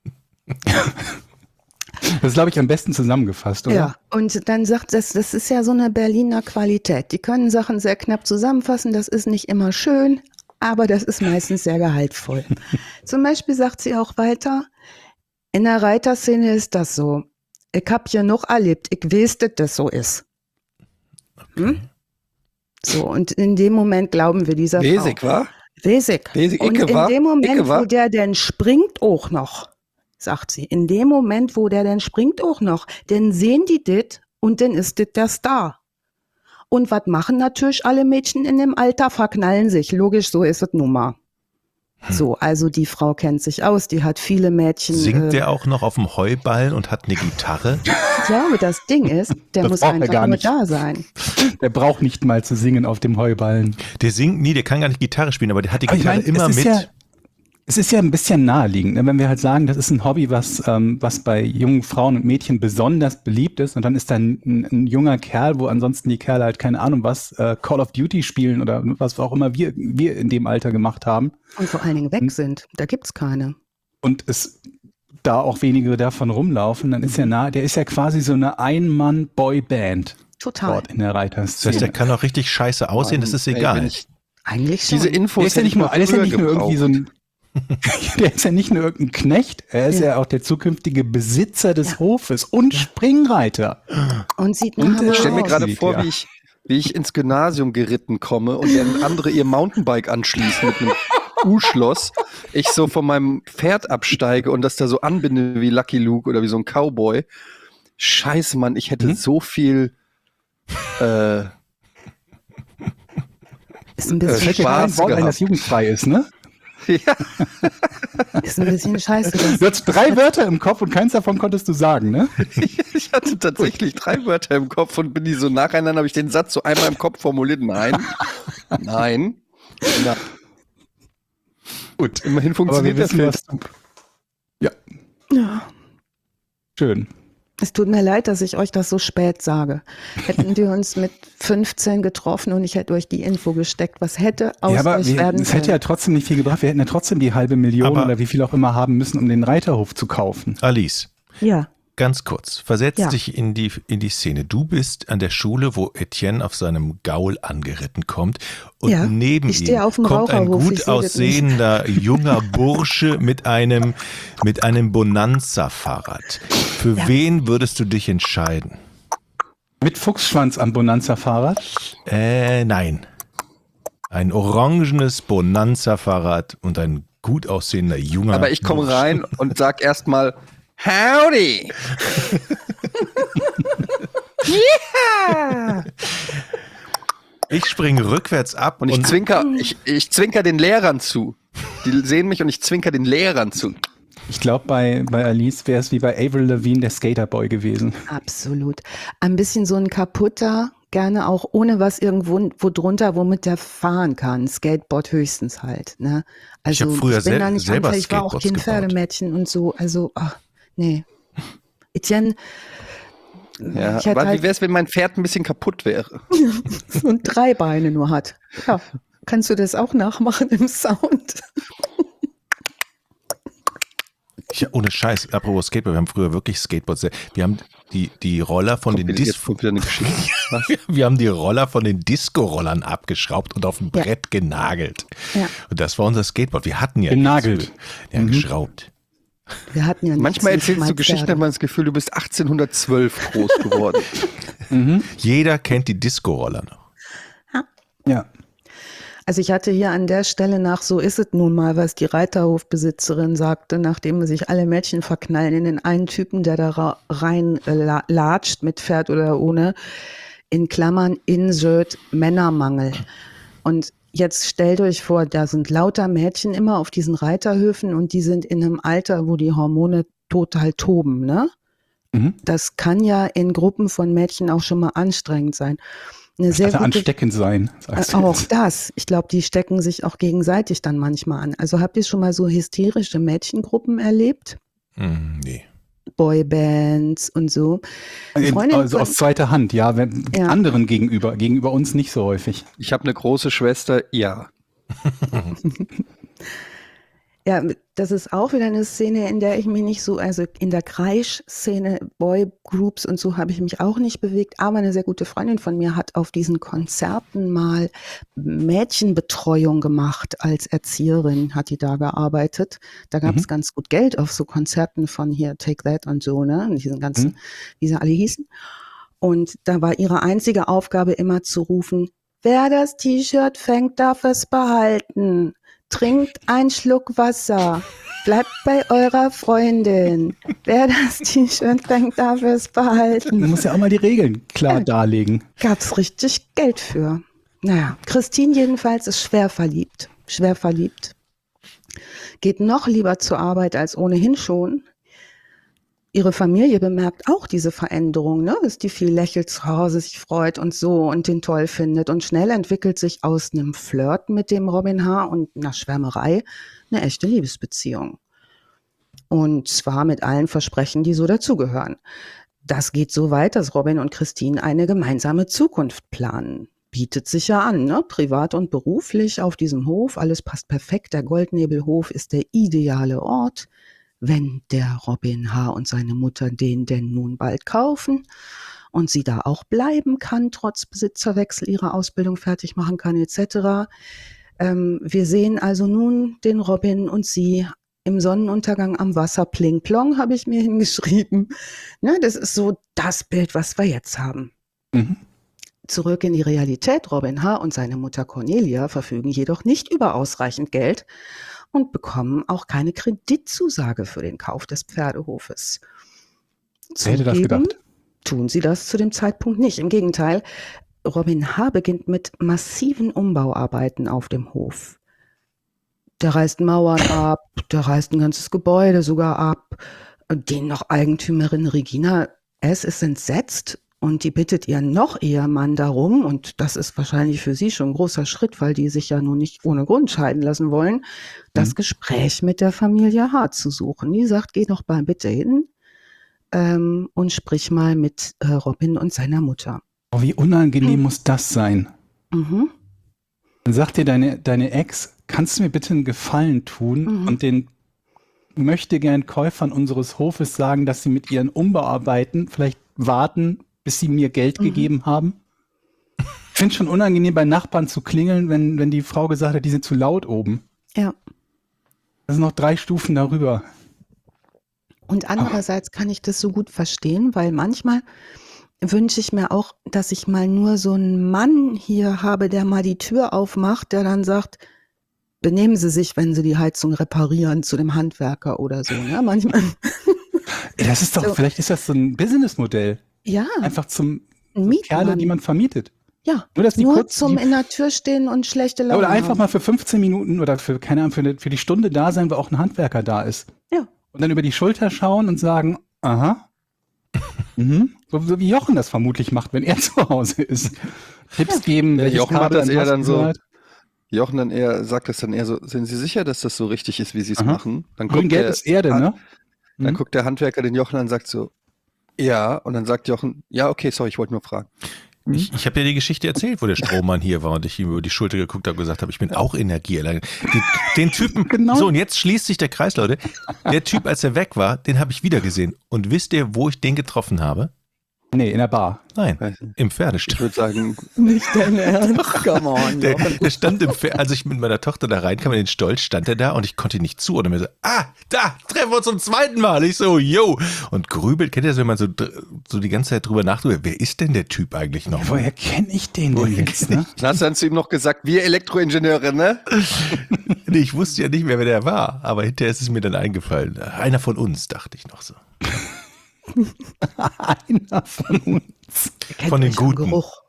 Das ist, glaube ich, am besten zusammengefasst, oder? Ja, und dann sagt das, das ist ja so eine Berliner Qualität. Die können Sachen sehr knapp zusammenfassen, das ist nicht immer schön, aber das ist meistens sehr gehaltvoll. Zum Beispiel sagt sie auch weiter, in der Reiterszene ist das so. Ich hab ja noch erlebt, ich weiß, dass das so ist. Hm? So, und in dem Moment glauben wir dieser Wesig, Frau. wa? Wesig. Wesig, Und Icke, in wa? dem Moment, Icke, wa? wo der denn springt auch noch, sagt sie, in dem Moment, wo der denn springt auch noch, dann sehen die dit und dann ist dit der Star. Und was machen natürlich alle Mädchen in dem Alter? Verknallen sich. Logisch, so ist es nun mal. So, also die Frau kennt sich aus, die hat viele Mädchen. Singt äh, der auch noch auf dem Heuballen und hat eine Gitarre? Ich glaube, das Ding ist, der Das muss braucht er einfach gar nur nicht. da sein. Der braucht nicht mal zu singen auf dem Heuballen. Der singt nie, der kann gar nicht Gitarre spielen, aber der hat die Aber ich Gitarre meine, immer es ist mit. ja, es ist ja ein bisschen naheliegend, ne? Wenn wir halt sagen, das ist ein Hobby, was, ähm, was bei jungen Frauen und Mädchen besonders beliebt ist, und dann ist da ein, ein, ein junger Kerl, wo ansonsten die Kerle halt keine Ahnung was, äh, Call of Duty spielen oder was auch immer wir, wir in dem Alter gemacht haben, Und vor allen Dingen weg sind. Da gibt's keine. und es da auch wenige davon rumlaufen, dann ist ja nah, der ist ja quasi so eine Ein-Mann-Boy-Band Total. dort in der Das Reiterszene. heißt, der kann auch richtig scheiße aussehen, das ist Ey, wenn egal. ich Eigentlich schon. diese Infos Der ist ja hätte nicht ich nur, mal der ist ja früher nicht nur irgendwie so gebraucht. ein, der ist ja nicht nur irgendein Knecht, er ist ja, Ja. auch der zukünftige Besitzer des Ja. Hofes und Springreiter. Und sieht Und, nach äh, Ich stelle mir aus. gerade Sieht, vor, ja. wie ich, wie ich ins Gymnasium geritten komme und dann andere ihr Mountainbike anschließen mit einem U-Schloss. Ich so von meinem Pferd absteige und das da so anbinde wie Lucky Luke oder wie so ein Cowboy. Scheiße, Mann, ich hätte Mhm. so viel äh, Ist ein Äh, bisschen Fällt dir kein Spaß Wort ein, gehabt. das jugendfrei ist, ne? ja, Ist ein bisschen scheiße. Das Du hattest drei Wörter im Kopf und keins davon konntest du sagen, ne? ich hatte tatsächlich drei Wörter im Kopf und bin die so nacheinander, habe ich den Satz so einmal im Kopf formuliert. Nein, nein, nein. Gut. Immerhin Aber wir funktioniert der wissen, Film. was du... Ja, ja. schön. Es tut mir leid, dass ich euch das so spät sage. Hätten wir uns mit fünfzehn getroffen und ich hätte euch die Info gesteckt, was hätte aus Ja, aber euch wir, werden es hätte können. ja trotzdem nicht viel gebracht. Wir hätten ja trotzdem die halbe Million Aber- oder wie viel auch immer haben müssen, um den Reiterhof zu kaufen. Alice, Ja, ganz kurz, versetz Ja. dich in die, in die Szene. Du bist an der Schule, wo Etienne auf seinem Gaul angeritten kommt und Ja, neben ich stehe ihm auf dem kommt ein Raucherhof, gut ich seh das aussehender junger Bursche mit einem, mit einem Bonanza-Fahrrad. Für Ja. wen würdest du dich entscheiden? Mit Fuchsschwanz am Bonanza-Fahrrad. Äh, nein. Ein orangenes Bonanza-Fahrrad und ein gut aussehender junger Aber ich komme Bursche. rein und sag erstmal Howdy! Ja! Ich springe rückwärts ab Und ich zwinker, ich, ich zwinker den Lehrern zu. Die sehen mich und ich zwinker den Lehrern zu. Ich glaube, bei, bei Alice wäre es wie bei Avril Lavigne der Skaterboy gewesen. absolut. Ein bisschen so ein kaputter, gerne auch ohne was irgendwo wo drunter, womit der fahren kann. Skateboard höchstens halt. Ne? Also hab früher ich bin sel- da nicht selber anfällig. Ich war auch Skateboards kein gebaut. Pferdemädchen und so. Also, ach, nee. Etienne, Ja, ich hätte aber wie halt wäre es, wenn mein Pferd ein bisschen kaputt wäre? und drei Beine nur hat. Ja, kannst du das auch nachmachen im Sound? Ich, ohne Scheiß, apropos Skateboard, wir haben früher wirklich Skateboards. Wir haben die, die Roller von den Jetzt Dis kommt wieder eine Geschichte. Was? wir haben die Roller von den Disco-Rollern abgeschraubt und auf ein Ja. Brett genagelt. Ja. Und das war unser Skateboard. Wir hatten ja Genagelt. nichts. Ja, Mhm. geschraubt. Wir hatten ja Manchmal nichts, erzählst mal du Geschichten, Pferde. hat man das Gefühl, du bist achtzehnhundertzwölf groß geworden. Mhm. Jeder kennt die Disco-Roller noch. Ja. Also ich hatte hier an der Stelle nach, so ist es nun mal, was die Reiterhofbesitzerin sagte, nachdem sich alle Mädchen verknallen in den einen Typen, der da ra- rein äh, la- latscht, mit Pferd oder ohne, in Klammern Insert Männermangel. Und jetzt stellt euch vor, da sind lauter Mädchen immer auf diesen Reiterhöfen und die sind in einem Alter, wo die Hormone total toben, ne? Mhm. Das kann ja in Gruppen von Mädchen auch schon mal anstrengend sein. Eine sehr Also gute ansteckend sein, sagst äh, du auch jetzt. das. Ich glaube, die stecken sich auch gegenseitig dann manchmal an. Also habt ihr schon mal so hysterische Mädchengruppen erlebt? Hm, nee. Boybands und so. Eine In- Freundin Also von- aus zweiter Hand, ja, wenn, Ja. anderen gegenüber, gegenüber uns nicht so häufig. Ich habe eine große Schwester, ja. Ja, das ist auch wieder eine Szene, in der ich mich nicht so, also in der Kreisch-Szene, Boygroups und so habe ich mich auch nicht bewegt, aber eine sehr gute Freundin von mir hat auf diesen Konzerten mal Mädchenbetreuung gemacht als Erzieherin, hat die da gearbeitet. Da gab es Mhm. ganz gut Geld auf so Konzerten von hier Take That und so, ne, und diesen ganzen, Mhm. wie sie alle hießen. Und da war ihre einzige Aufgabe immer zu rufen, wer das T-Shirt fängt, darf es behalten. Trinkt einen Schluck Wasser. Bleibt bei eurer Freundin. Wer das T-Shirt fängt, darf es Man behalten. muss ja auch mal die Regeln klar Ja. darlegen. Gab's richtig Geld für. Naja, Christine jedenfalls ist schwer verliebt. Schwer verliebt. Geht noch lieber zur Arbeit als ohnehin schon. Ihre Familie bemerkt auch diese Veränderung, ne? Dass die viel lächelt zu Hause, sich freut und so und den toll findet. Und schnell entwickelt sich aus einem Flirt mit dem Robin H. und einer Schwärmerei eine echte Liebesbeziehung. Und zwar mit allen Versprechen, die so dazugehören. Das geht so weit, dass Robin und Christine eine gemeinsame Zukunft planen. Bietet sich ja an, ne? Privat und beruflich auf diesem Hof. Alles passt perfekt. Der Goldnebelhof ist der ideale Ort. Wenn der Robin H. und seine Mutter den denn nun bald kaufen und sie da auch bleiben kann, trotz Besitzerwechsel ihre Ausbildung fertig machen kann, et cetera. Ähm, wir sehen also nun den Robin und sie im Sonnenuntergang am Wasser. Pling plong habe ich mir hingeschrieben. Ne, das ist so das Bild, was wir jetzt haben. Mhm. Zurück in die Realität. Robin H. und seine Mutter Cornelia verfügen jedoch nicht über ausreichend Geld und bekommen auch keine Kreditzusage für den Kauf des Pferdehofes. Wer hätte das Zugeben gedacht? tun sie das zu dem Zeitpunkt nicht. Im Gegenteil, Robin H. beginnt mit massiven Umbauarbeiten auf dem Hof. Der reißt Mauern ab, der reißt ein ganzes Gebäude sogar ab. Den noch Eigentümerin Regina S. ist entsetzt und die bittet ihren noch Ehemann darum, und das ist wahrscheinlich für sie schon ein großer Schritt, weil die sich ja nun nicht ohne Grund scheiden lassen wollen, das Mhm. Gespräch mit der Familie H. zu suchen. Die sagt, geh doch mal bitte hin ähm, und sprich mal mit äh, Robin und seiner Mutter. Oh, wie unangenehm muss das sein? Mhm. Dann sagt dir deine, deine Ex, kannst du mir bitte einen Gefallen tun Mhm. und den möchte gern Käufern unseres Hofes sagen, dass sie mit ihren Umbauarbeiten vielleicht warten, bis sie mir Geld Mhm. gegeben haben? Ich finde es schon unangenehm, bei Nachbarn zu klingeln, wenn, wenn die Frau gesagt hat, die sind zu laut oben. Ja. Das sind noch drei Stufen darüber. Und andererseits kann ich das so gut verstehen, weil manchmal wünsche ich mir auch, dass ich mal nur so einen Mann hier habe, der mal die Tür aufmacht, der dann sagt, benehmen Sie sich, wenn Sie die Heizung reparieren, zu dem Handwerker oder so. Ne? Manchmal, Ey, das ist doch, So. vielleicht ist das so ein Businessmodell. ja, Einfach zum ein so Kerle, Mietmann. die man vermietet. Ja, Nur, dass die nur kurz, zum die, in der Tür stehen und schlechte Laune oder einfach haben. mal für fünfzehn Minuten oder für, keine Ahnung, für, eine, für die Stunde da sein, wo auch ein Handwerker da ist. Ja. Und dann über die Schulter schauen und sagen, aha. Mhm. So, so wie Jochen das vermutlich macht, wenn er zu Hause ist. Tipps geben, Ja, welches Jochen hat Kabel das an eher was dann so- gehört. Jochen dann eher, sagt das dann eher so, sind Sie sicher, dass das so richtig ist, wie Sie es Aha. machen? Dann Grün, guckt Gelb der, ist Erde, ne? Dann Mhm. guckt der Handwerker den Jochen an und sagt so, ja, und dann sagt Jochen, ja, okay, sorry, ich wollte nur fragen. Ich, ich habe dir die Geschichte erzählt, wo der Strohmann hier war und ich ihm über die Schulter geguckt habe und gesagt habe, ich bin auch Energieallergiker. Den, den Typen, Genau. so und jetzt schließt sich der Kreis, Leute. Der Typ, als er weg war, den habe ich wieder gesehen. Und wisst ihr, wo ich den getroffen habe? Nee, in der Bar. Nein, Weiß nicht. im Ich Pferdestall. würde sagen, Nicht dein Ernst? Come on, Der, Jochen. der stand im Pferd, als ich mit meiner Tochter da reinkam in den Stolz, stand er da und ich konnte ihn nicht zuordnen. Und mir so, ah, da, treffen wir uns zum zweiten Mal. Ich so, yo. Und grübelt, kennt ihr das, wenn man so, dr- so die ganze Zeit drüber nachdenkt, wer ist denn der Typ eigentlich noch? Woher kenne ich den denn Woher jetzt? kenn Ne? dann hast du dann zu ihm noch gesagt, wir Elektroingenieure, ne? Nee, ich wusste ja nicht mehr, wer der war, aber hinterher ist es mir dann eingefallen. Einer von uns, dachte ich noch so. Einer von uns. Ihr kennt Von den euch am Guten. Geruch.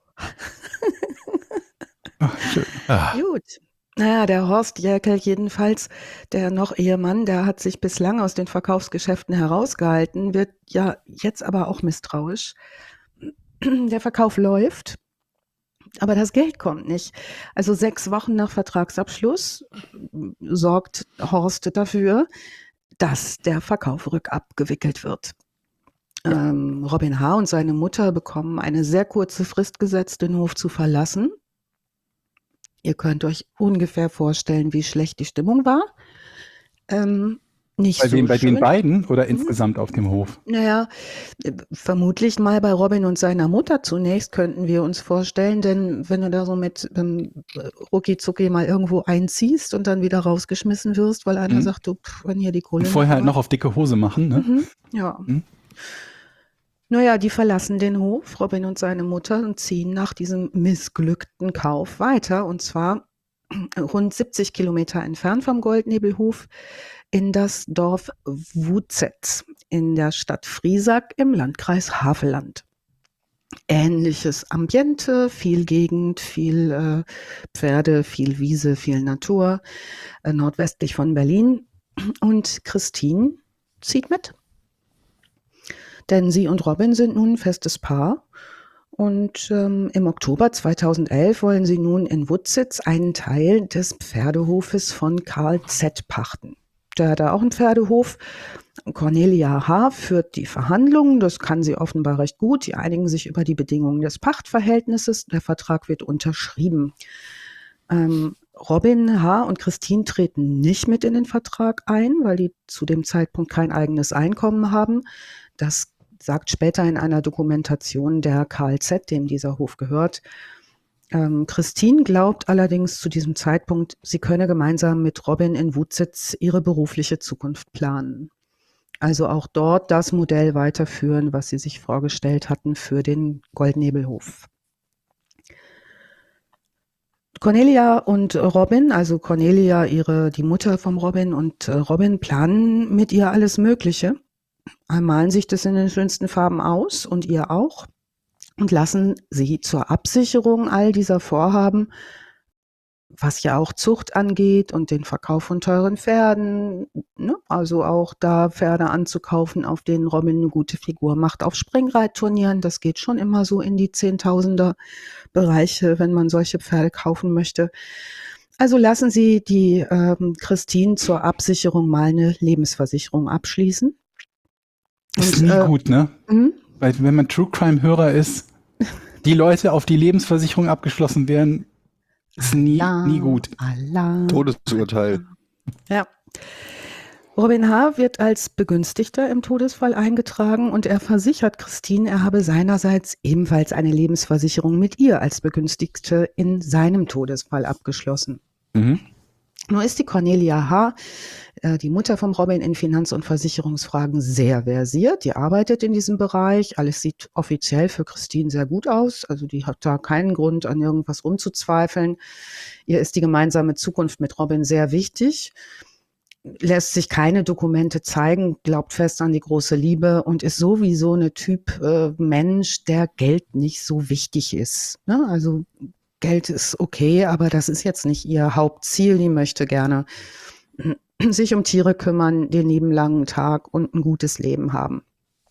Ah, Gut. Naja, der Horst Jäckel jedenfalls, der noch Ehemann, der hat sich bislang aus den Verkaufsgeschäften herausgehalten, wird ja jetzt aber auch misstrauisch. Der Verkauf läuft, aber das Geld kommt nicht. Also sechs Wochen nach Vertragsabschluss sorgt Horst dafür, dass der Verkauf rückabgewickelt wird. Ähm, Robin H. und seine Mutter bekommen eine sehr kurze Frist gesetzt, den Hof zu verlassen. Ihr könnt euch ungefähr vorstellen, wie schlecht die Stimmung war. Ähm, nicht Bei so wem, bei den schön. beiden oder Mhm. insgesamt auf dem Hof? Naja, äh, vermutlich mal bei Robin und seiner Mutter zunächst könnten wir uns vorstellen, denn wenn du da so mit ähm, rucki-zucki mal irgendwo einziehst und dann wieder rausgeschmissen wirst, weil einer Mhm. sagt, du, pff, wenn hier die Und Kohle vorher halt nicht noch auf dicke Hose machen, ne? Mhm, ja. Mhm. Naja, die verlassen den Hof, Robin und seine Mutter, und ziehen nach diesem missglückten Kauf weiter, und zwar rund siebzig Kilometer entfernt vom Goldnebelhof in das Dorf Wutzetz in der Stadt Friesack im Landkreis Havelland. Ähnliches Ambiente, viel Gegend, viel äh, Pferde, viel Wiese, viel Natur, äh, nordwestlich von Berlin. Und Christine zieht mit. Denn sie und Robin sind nun ein festes Paar. Und ähm, im Oktober zweitausendelf wollen sie nun in Wutzitz einen Teil des Pferdehofes von Karl Z. pachten. Der hat da auch einen Pferdehof. Cornelia H. führt die Verhandlungen. Das kann sie offenbar recht gut. Die einigen sich über die Bedingungen des Pachtverhältnisses. Der Vertrag wird unterschrieben. Ähm, Robin H. und Christine treten nicht mit in den Vertrag ein, weil die zu dem Zeitpunkt kein eigenes Einkommen haben. Das sagt später in einer Dokumentation der Karl Z., dem dieser Hof gehört. Ähm, Christine glaubt allerdings zu diesem Zeitpunkt, sie könne gemeinsam mit Robin in Wutzitz ihre berufliche Zukunft planen. Also auch dort das Modell weiterführen, was sie sich vorgestellt hatten für den Goldnebelhof. Cornelia und Robin, also Cornelia, ihre, die Mutter vom Robin, und äh, Robin planen mit ihr alles Mögliche, malen sich das in den schönsten Farben aus und ihr auch und lassen sie zur Absicherung all dieser Vorhaben, was ja auch Zucht angeht und den Verkauf von teuren Pferden, ne? Also auch da Pferde anzukaufen, auf denen Robin eine gute Figur macht, auf Springreitturnieren, das geht schon immer so in die Zehntausender Bereiche, wenn man solche Pferde kaufen möchte. Also lassen Sie die ähm, Christine zur Absicherung mal eine Lebensversicherung abschließen. Ist Und, nie äh, gut, ne? Mhm. Weil wenn man True Crime Hörer ist, die Leute, auf die Lebensversicherung abgeschlossen werden, ist nie, Alarm, nie gut. Alarm. Todesurteil. Ja. Robin H. wird als Begünstigter im Todesfall eingetragen und er versichert Christine, er habe seinerseits ebenfalls eine Lebensversicherung mit ihr als Begünstigte in seinem Todesfall abgeschlossen. Mhm. Nur ist die Cornelia H., äh, die Mutter vom Robin, in Finanz- und Versicherungsfragen sehr versiert. Die arbeitet in diesem Bereich. Alles sieht offiziell für Christine sehr gut aus. Also die hat da keinen Grund, an irgendwas rumzuzweifeln. Ihr ist die gemeinsame Zukunft mit Robin sehr wichtig. Lässt sich keine Dokumente zeigen, glaubt fest an die große Liebe und ist sowieso eine Typ äh, Mensch, der Geld nicht so wichtig ist. Ne? Also Geld ist okay, aber das ist jetzt nicht ihr Hauptziel. Die möchte gerne sich um Tiere kümmern, den lieben langen Tag und ein gutes Leben haben.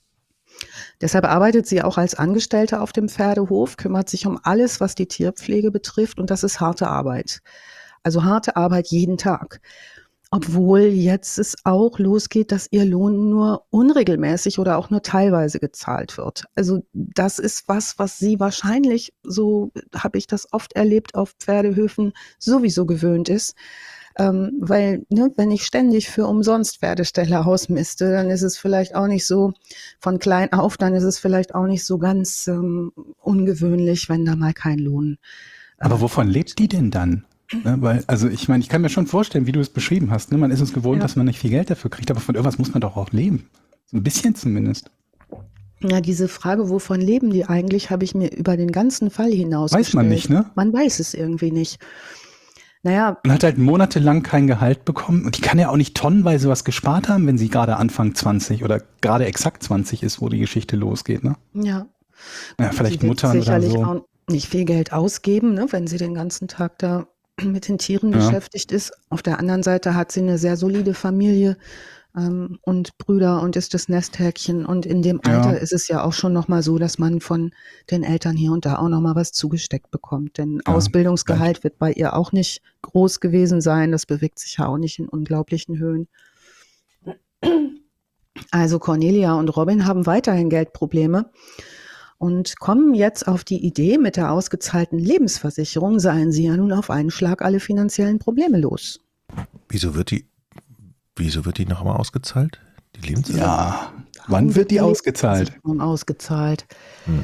Deshalb arbeitet sie auch als Angestellte auf dem Pferdehof, kümmert sich um alles, was die Tierpflege betrifft, und das ist harte Arbeit. Also harte Arbeit jeden Tag. Obwohl jetzt es auch losgeht, dass ihr Lohn nur unregelmäßig oder auch nur teilweise gezahlt wird. Also das ist was, was sie wahrscheinlich, so habe ich das oft erlebt, auf Pferdehöfen sowieso gewöhnt ist. Ähm, weil, ne, wenn ich ständig für umsonst Pferdeställe ausmiste, dann ist es vielleicht auch nicht so von klein auf, dann ist es vielleicht auch nicht so ganz ähm, ungewöhnlich, wenn da mal kein Lohn. Äh, Aber wovon lebt die denn dann? Ne, weil, also ich meine, ich kann mir schon vorstellen, wie du es beschrieben hast. Ne? Man ist es gewohnt, Ja. dass man nicht viel Geld dafür kriegt, aber von irgendwas muss man doch auch leben. So ein bisschen zumindest. Ja, diese Frage, wovon leben die eigentlich, habe ich mir über den ganzen Fall hinaus Weiß man nicht, ne? Man weiß es irgendwie nicht. Naja, Man hat halt monatelang kein Gehalt bekommen und die kann ja auch nicht tonnenweise was gespart haben, wenn sie gerade Anfang zwanzig oder gerade exakt zwanzig ist, wo die Geschichte losgeht, ne? ja. Ja, vielleicht Sie wird Muttern oder sicherlich so. auch nicht viel Geld ausgeben, ne, wenn sie den ganzen Tag da mit den Tieren Ja. beschäftigt ist. Auf der anderen Seite hat sie eine sehr solide Familie ähm, und Brüder und ist das Nesthäkchen. Und in dem Ja. Alter ist es ja auch schon nochmal so, dass man von den Eltern hier und da auch nochmal was zugesteckt bekommt. Denn Ja, Ausbildungsgehalt wird bei ihr auch nicht groß gewesen sein. Das bewegt sich ja auch nicht in unglaublichen Höhen. Also Cornelia und Robin haben weiterhin Geldprobleme und kommen jetzt auf die Idee, mit der ausgezahlten Lebensversicherung seien sie ja nun auf einen Schlag alle finanziellen Probleme los. Wieso wird die, Wieso wird die noch einmal ausgezahlt? Die Lebenserwartung? Ja, wann wird die ausgezahlt? Ausgezahlt. Hm.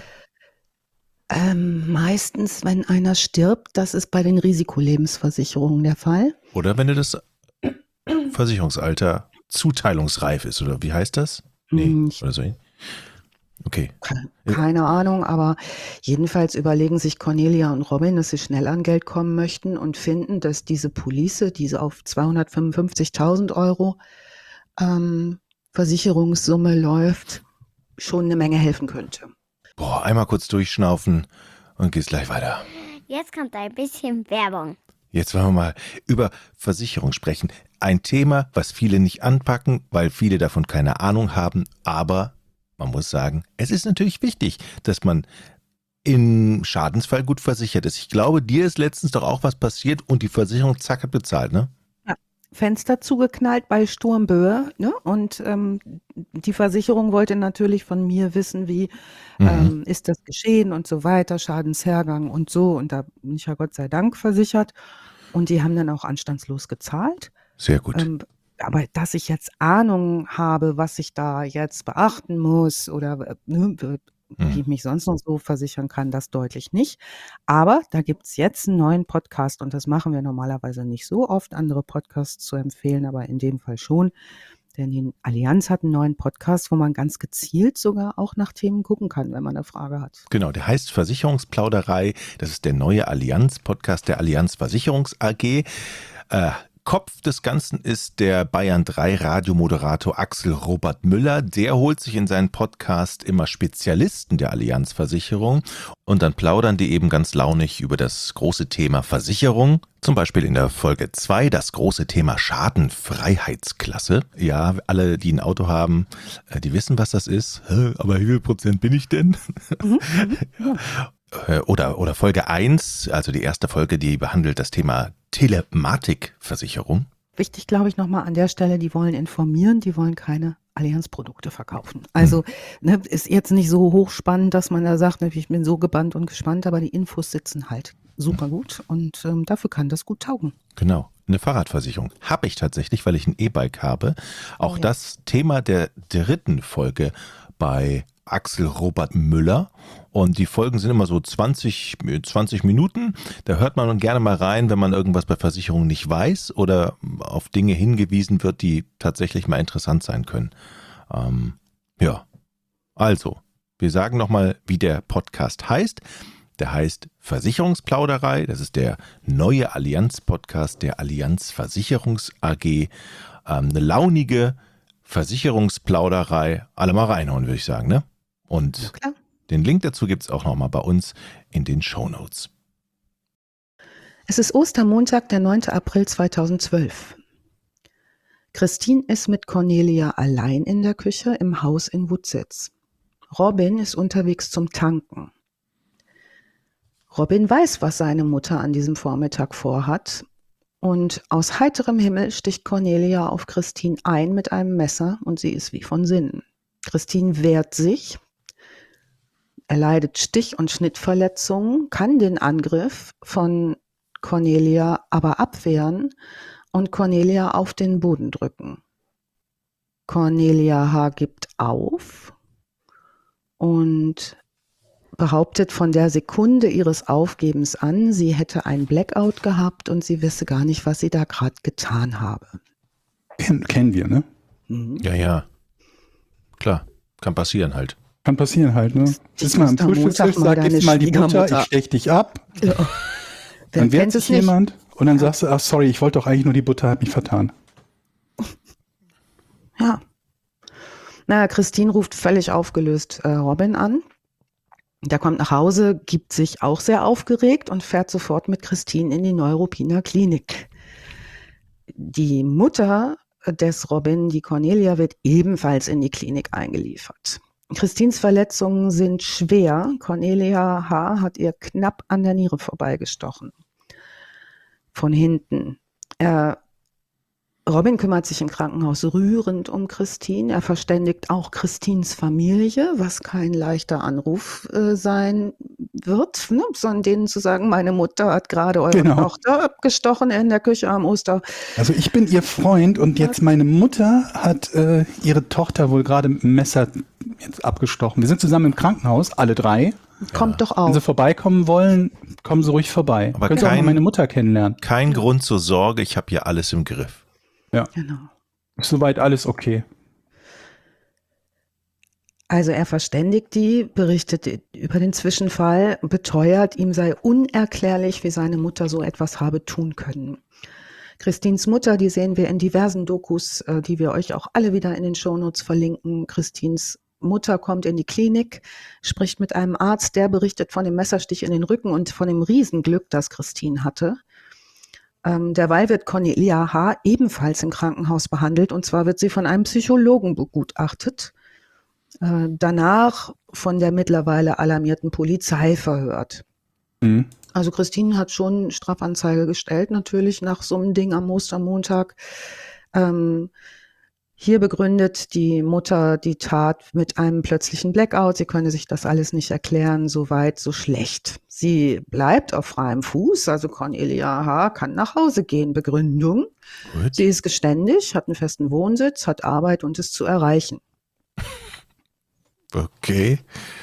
Ähm, meistens, wenn einer stirbt, das ist bei den Risikolebensversicherungen der Fall. Oder wenn du das Versicherungsalter zuteilungsreif ist, oder wie heißt das? Nee, Hm, ich- oder so. Okay. Ke- Keine Ahnung, aber jedenfalls überlegen sich Cornelia und Robin, dass sie schnell an Geld kommen möchten und finden, dass diese Police, diese auf zweihundertfünfundfünfzigtausend Euro ähm, Versicherungssumme läuft, schon eine Menge helfen könnte. Boah, einmal kurz durchschnaufen und geht's gleich weiter. Jetzt kommt ein bisschen Werbung. Jetzt wollen wir mal über Versicherung sprechen. Ein Thema, was viele nicht anpacken, weil viele davon keine Ahnung haben. Aber man muss sagen, es ist natürlich wichtig, dass man im Schadensfall gut versichert ist. Ich glaube, dir ist letztens doch auch was passiert und die Versicherung zack hat bezahlt, ne? Fenster zugeknallt bei Sturmböe, ne? Und ähm, die Versicherung wollte natürlich von mir wissen, wie Mhm. ähm, ist das geschehen und so weiter, Schadenshergang und so. Und da bin ich ja Gott sei Dank versichert. Und die haben dann auch anstandslos gezahlt. Sehr gut. Ähm, aber dass ich jetzt Ahnung habe, was ich da jetzt beachten muss oder äh, ne, wie Mhm. ich mich sonst noch so versichern kann, das deutlich nicht. Aber da gibt es jetzt einen neuen Podcast und das machen wir normalerweise nicht so oft, andere Podcasts zu empfehlen, aber in dem Fall schon. Denn die Allianz hat einen neuen Podcast, wo man ganz gezielt sogar auch nach Themen gucken kann, wenn man eine Frage hat. Genau, der heißt Versicherungsplauderei. Das ist der neue Allianz-Podcast der Allianz Versicherungs A G. Äh, Kopf des Ganzen ist der Bayern drei Radiomoderator Axel Robert Müller. Der holt sich in seinen Podcast immer Spezialisten der Allianz Versicherung und dann plaudern die eben ganz launig über das große Thema Versicherung. Zum Beispiel in der Folge zwei das große Thema Schadenfreiheitsklasse. Ja, alle, die ein Auto haben, äh, die wissen, was das ist. Hä, aber wie viel Prozent bin ich denn? Äh, Oder, oder Folge eins, also die erste Folge, die behandelt das Thema Telematikversicherung. Wichtig, glaube ich, nochmal an der Stelle, die wollen informieren, die wollen keine Allianz-Produkte verkaufen. Also ne, ist jetzt nicht so hochspannend, dass man da sagt, ne, ich bin so gebannt und gespannt, aber die Infos sitzen halt super gut und ähm, dafür kann das gut taugen. Genau, eine Fahrradversicherung. Habe ich tatsächlich, weil ich ein E-Bike habe. Auch Oh ja. das Thema der dritten Folge bei Axel Robert Müller. Und die Folgen sind immer so zwanzig, zwanzig Minuten. Da hört man gerne mal rein, wenn man irgendwas bei Versicherungen nicht weiß oder auf Dinge hingewiesen wird, die tatsächlich mal interessant sein können. Ähm, ja, also, wir sagen nochmal, wie der Podcast heißt. Der heißt Versicherungsplauderei. Das ist der neue Allianz-Podcast der Allianz Versicherungs A G. Ähm, eine launige Versicherungsplauderei. Alle mal reinhauen, würde ich sagen, ne? Und Klar. den Link dazu gibt es auch nochmal bei uns in den Shownotes. Es ist Ostermontag, der neunte April zweitausendzwölf. Christine ist mit Cornelia allein in der Küche im Haus in Wutzitz. Robin ist unterwegs zum Tanken. Robin weiß, was seine Mutter an diesem Vormittag vorhat. Und aus heiterem Himmel sticht Cornelia auf Christine ein mit einem Messer und sie ist wie von Sinnen. Christine wehrt sich. Er leidet Stich- und Schnittverletzungen, kann den Angriff von Cornelia aber abwehren und Cornelia auf den Boden drücken. Cornelia H. gibt auf und behauptet von der Sekunde ihres Aufgebens an, sie hätte ein Blackout gehabt und sie wisse gar nicht, was sie da gerade getan habe. Ken, kennen wir, ne? Mhm. Ja, ja. Klar, kann passieren halt. Kann passieren halt, ne? Sitzt mal am Montag Frühstückstisch, mal sag deine jetzt mal die Mutter, Schwiegermutter. ich stech dich ab. Ja. Dann Wer wehrt kennt sich es nicht? jemand und dann sagst du, ach sorry, ich wollte doch eigentlich nur die Butter, hab mich vertan. Ja. Naja, Christine ruft völlig aufgelöst äh, Robin an. Der kommt nach Hause, gibt sich auch sehr aufgeregt und fährt sofort mit Christine in die Neuruppiner Klinik. Die Mutter des Robin, die Cornelia, wird ebenfalls in die Klinik eingeliefert. Christines Verletzungen sind schwer. Cornelia H. hat ihr knapp an der Niere vorbeigestochen. Von hinten. Er Robin kümmert sich im Krankenhaus rührend um Christine. Er verständigt auch Christines Familie, was kein leichter Anruf äh, sein wird, ne? Sondern denen zu sagen, meine Mutter hat gerade eure Genau. Tochter abgestochen in der Küche am Oster. Also ich bin ihr Freund und jetzt meine Mutter hat äh, ihre Tochter wohl gerade mit dem Messer jetzt abgestochen. Wir sind zusammen im Krankenhaus, alle drei. Kommt doch Wenn Sie auf. vorbeikommen wollen, kommen Sie ruhig vorbei. Aber Können Sie auch mal kein- meine Mutter kennenlernen. Kein Grund zur Sorge, ich habe hier alles im Griff. Genau. Ist soweit alles okay. Also er verständigt die, berichtet über den Zwischenfall, beteuert, ihm sei unerklärlich, wie seine Mutter so etwas habe tun können. Christines Mutter, die sehen wir in diversen Dokus, äh, die wir euch auch alle wieder in den Shownotes verlinken. Christines Mutter kommt in die Klinik, spricht mit einem Arzt, der berichtet von dem Messerstich in den Rücken und von dem Riesenglück, das Christine hatte. Ähm, derweil wird Cornelia H. ebenfalls im Krankenhaus behandelt, und zwar wird sie von einem Psychologen begutachtet. Äh, danach von der mittlerweile alarmierten Polizei verhört. Mhm. Also Christine hat schon Strafanzeige gestellt, natürlich nach so einem Ding am Ostermontag. Ähm, hier begründet die Mutter die Tat mit einem plötzlichen Blackout. Sie könne sich das alles nicht erklären, so weit, so schlecht. Sie bleibt auf freiem Fuß, also Cornelia H. kann nach Hause gehen. Begründung: Gut. Sie ist geständig, hat einen festen Wohnsitz, hat Arbeit und ist zu erreichen. Okay.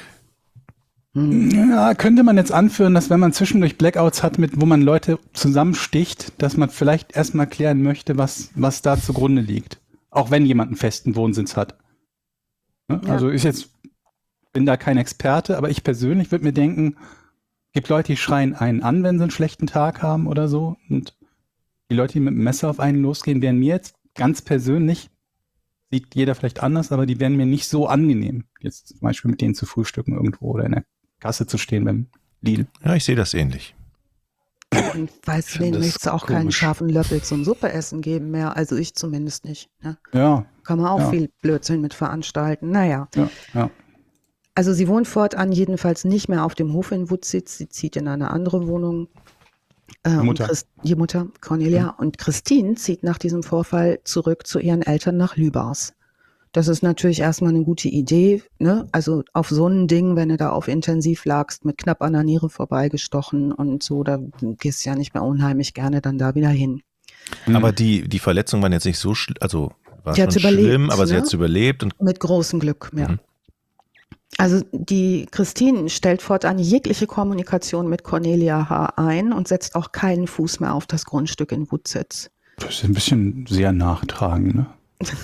Hm. Ja, könnte man jetzt anführen, dass wenn man zwischendurch Blackouts hat, mit wo man Leute zusammensticht, dass man vielleicht erstmal klären möchte, was, was da zugrunde liegt. Auch wenn jemand einen festen Wohnsitz hat. Ne? Ja. Also ist jetzt, bin da kein Experte, aber ich persönlich würde mir denken, gibt Leute, die schreien einen an, wenn sie einen schlechten Tag haben oder so. Und die Leute, die mit dem Messer auf einen losgehen, wären mir jetzt ganz persönlich, sieht jeder vielleicht anders, aber die wären mir nicht so angenehm. Jetzt zum Beispiel mit denen zu frühstücken irgendwo oder in der Kasse zu stehen beim Lidl. Ja, ich sehe das ähnlich. Und weiß finde wen das möchtest du auch keinen komisch. scharfen Löffel zum Suppeessen geben mehr. Also ich zumindest nicht. Ne? Ja, Kann man auch Ja. viel Blödsinn mit veranstalten. Naja, ja, ja. also sie wohnt fortan jedenfalls nicht mehr auf dem Hof in Wutzitz. Sie zieht in eine andere Wohnung. Äh, Die und Mutter. Christ, die Mutter, Cornelia. Und Christine zieht nach diesem Vorfall zurück zu ihren Eltern nach Lübars. Das ist natürlich erstmal eine gute Idee, ne? Also auf so ein Ding, wenn du da auf Intensiv lagst, mit knapp an der Niere vorbeigestochen und so, da gehst du ja nicht mehr unheimlich gerne dann da wieder hin. Mhm. Aber die, die Verletzungen waren jetzt nicht so schlimm, also war Die schon hat's überlebt, schlimm, aber sie ne? hat es überlebt. Und Mit großem Glück, ja. Mhm. Also die Christine stellt fortan jegliche Kommunikation mit Cornelia H. ein und setzt auch keinen Fuß mehr auf das Grundstück in Wutzitz. Das ist ein bisschen sehr nachtragend, ne?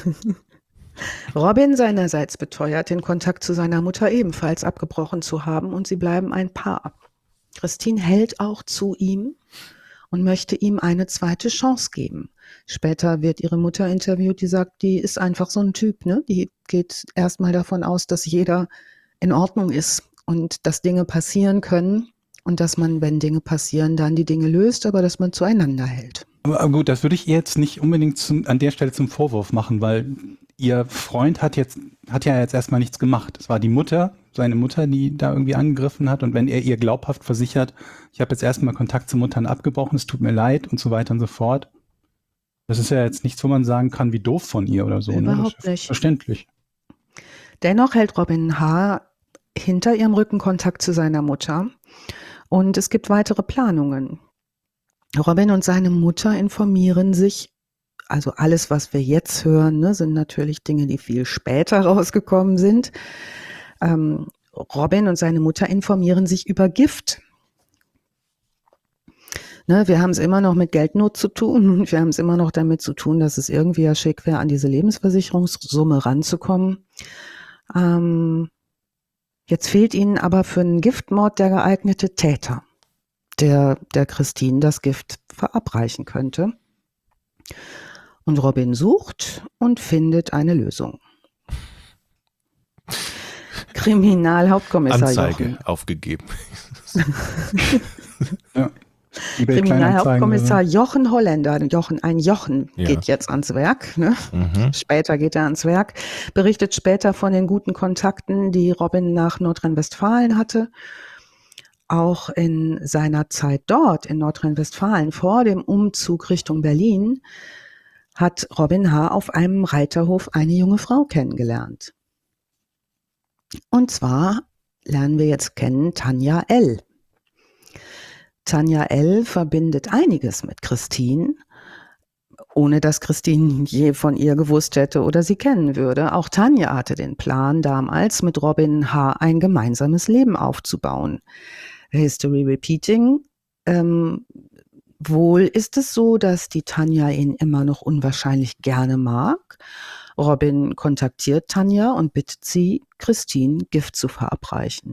Robin seinerseits beteuert, den Kontakt zu seiner Mutter ebenfalls abgebrochen zu haben, und sie bleiben ein Paar. Christine hält auch zu ihm und möchte ihm eine zweite Chance geben. Später wird ihre Mutter interviewt, die sagt, die ist einfach so ein Typ, ne? Die geht erstmal davon aus, dass jeder in Ordnung ist und dass Dinge passieren können und dass man, wenn Dinge passieren, dann die Dinge löst, aber dass man zueinander hält. Aber aber gut, das würde ich ihr jetzt nicht unbedingt zum, an der Stelle zum Vorwurf machen, weil ihr Freund hat jetzt, hat ja jetzt erstmal nichts gemacht. Es war die Mutter, seine Mutter, die da irgendwie angegriffen hat, und wenn er ihr glaubhaft versichert, ich habe jetzt erstmal Kontakt zu Muttern abgebrochen, es tut mir leid und so weiter und so fort. Das ist ja jetzt nichts, wo man sagen kann, wie doof von ihr oder so. Ne? Überhaupt Das ist nicht. verständlich. Dennoch hält Robin H. hinter ihrem Rücken Kontakt zu seiner Mutter, und es gibt weitere Planungen. Robin und seine Mutter informieren sich, also alles, was wir jetzt hören, ne, sind natürlich Dinge, die viel später rausgekommen sind. Ähm, Robin und seine Mutter informieren sich über Gift. Ne, wir haben es immer noch mit Geldnot zu tun, und wir haben es immer noch damit zu tun, dass es irgendwie ja schick wäre, an diese Lebensversicherungssumme ranzukommen. Ähm, jetzt fehlt ihnen aber für einen Giftmord der geeignete Täter, der der Christine das Gift verabreichen könnte. Und Robin sucht und findet eine Lösung. Kriminalhauptkommissar Anzeige Jochen. aufgegeben. Ja. eBay Kriminalhauptkommissar Jochen Holländer, Jochen, ein Jochen Ja. geht jetzt ans Werk, ne? Mhm. Später geht er ans Werk, berichtet später von den guten Kontakten, die Robin nach Nordrhein-Westfalen hatte. Auch in seiner Zeit dort in Nordrhein-Westfalen vor dem Umzug Richtung Berlin hat Robin H. auf einem Reiterhof eine junge Frau kennengelernt. Und zwar lernen wir jetzt kennen Tanja L. Tanja L. verbindet einiges mit Christine, ohne dass Christine je von ihr gewusst hätte oder sie kennen würde. Auch Tanja hatte den Plan, damals mit Robin H. ein gemeinsames Leben aufzubauen. History repeating. Ähm, wohl ist es so, dass die Tanja ihn immer noch unwahrscheinlich gerne mag. Robin kontaktiert Tanja und bittet sie, Christine Gift zu verabreichen.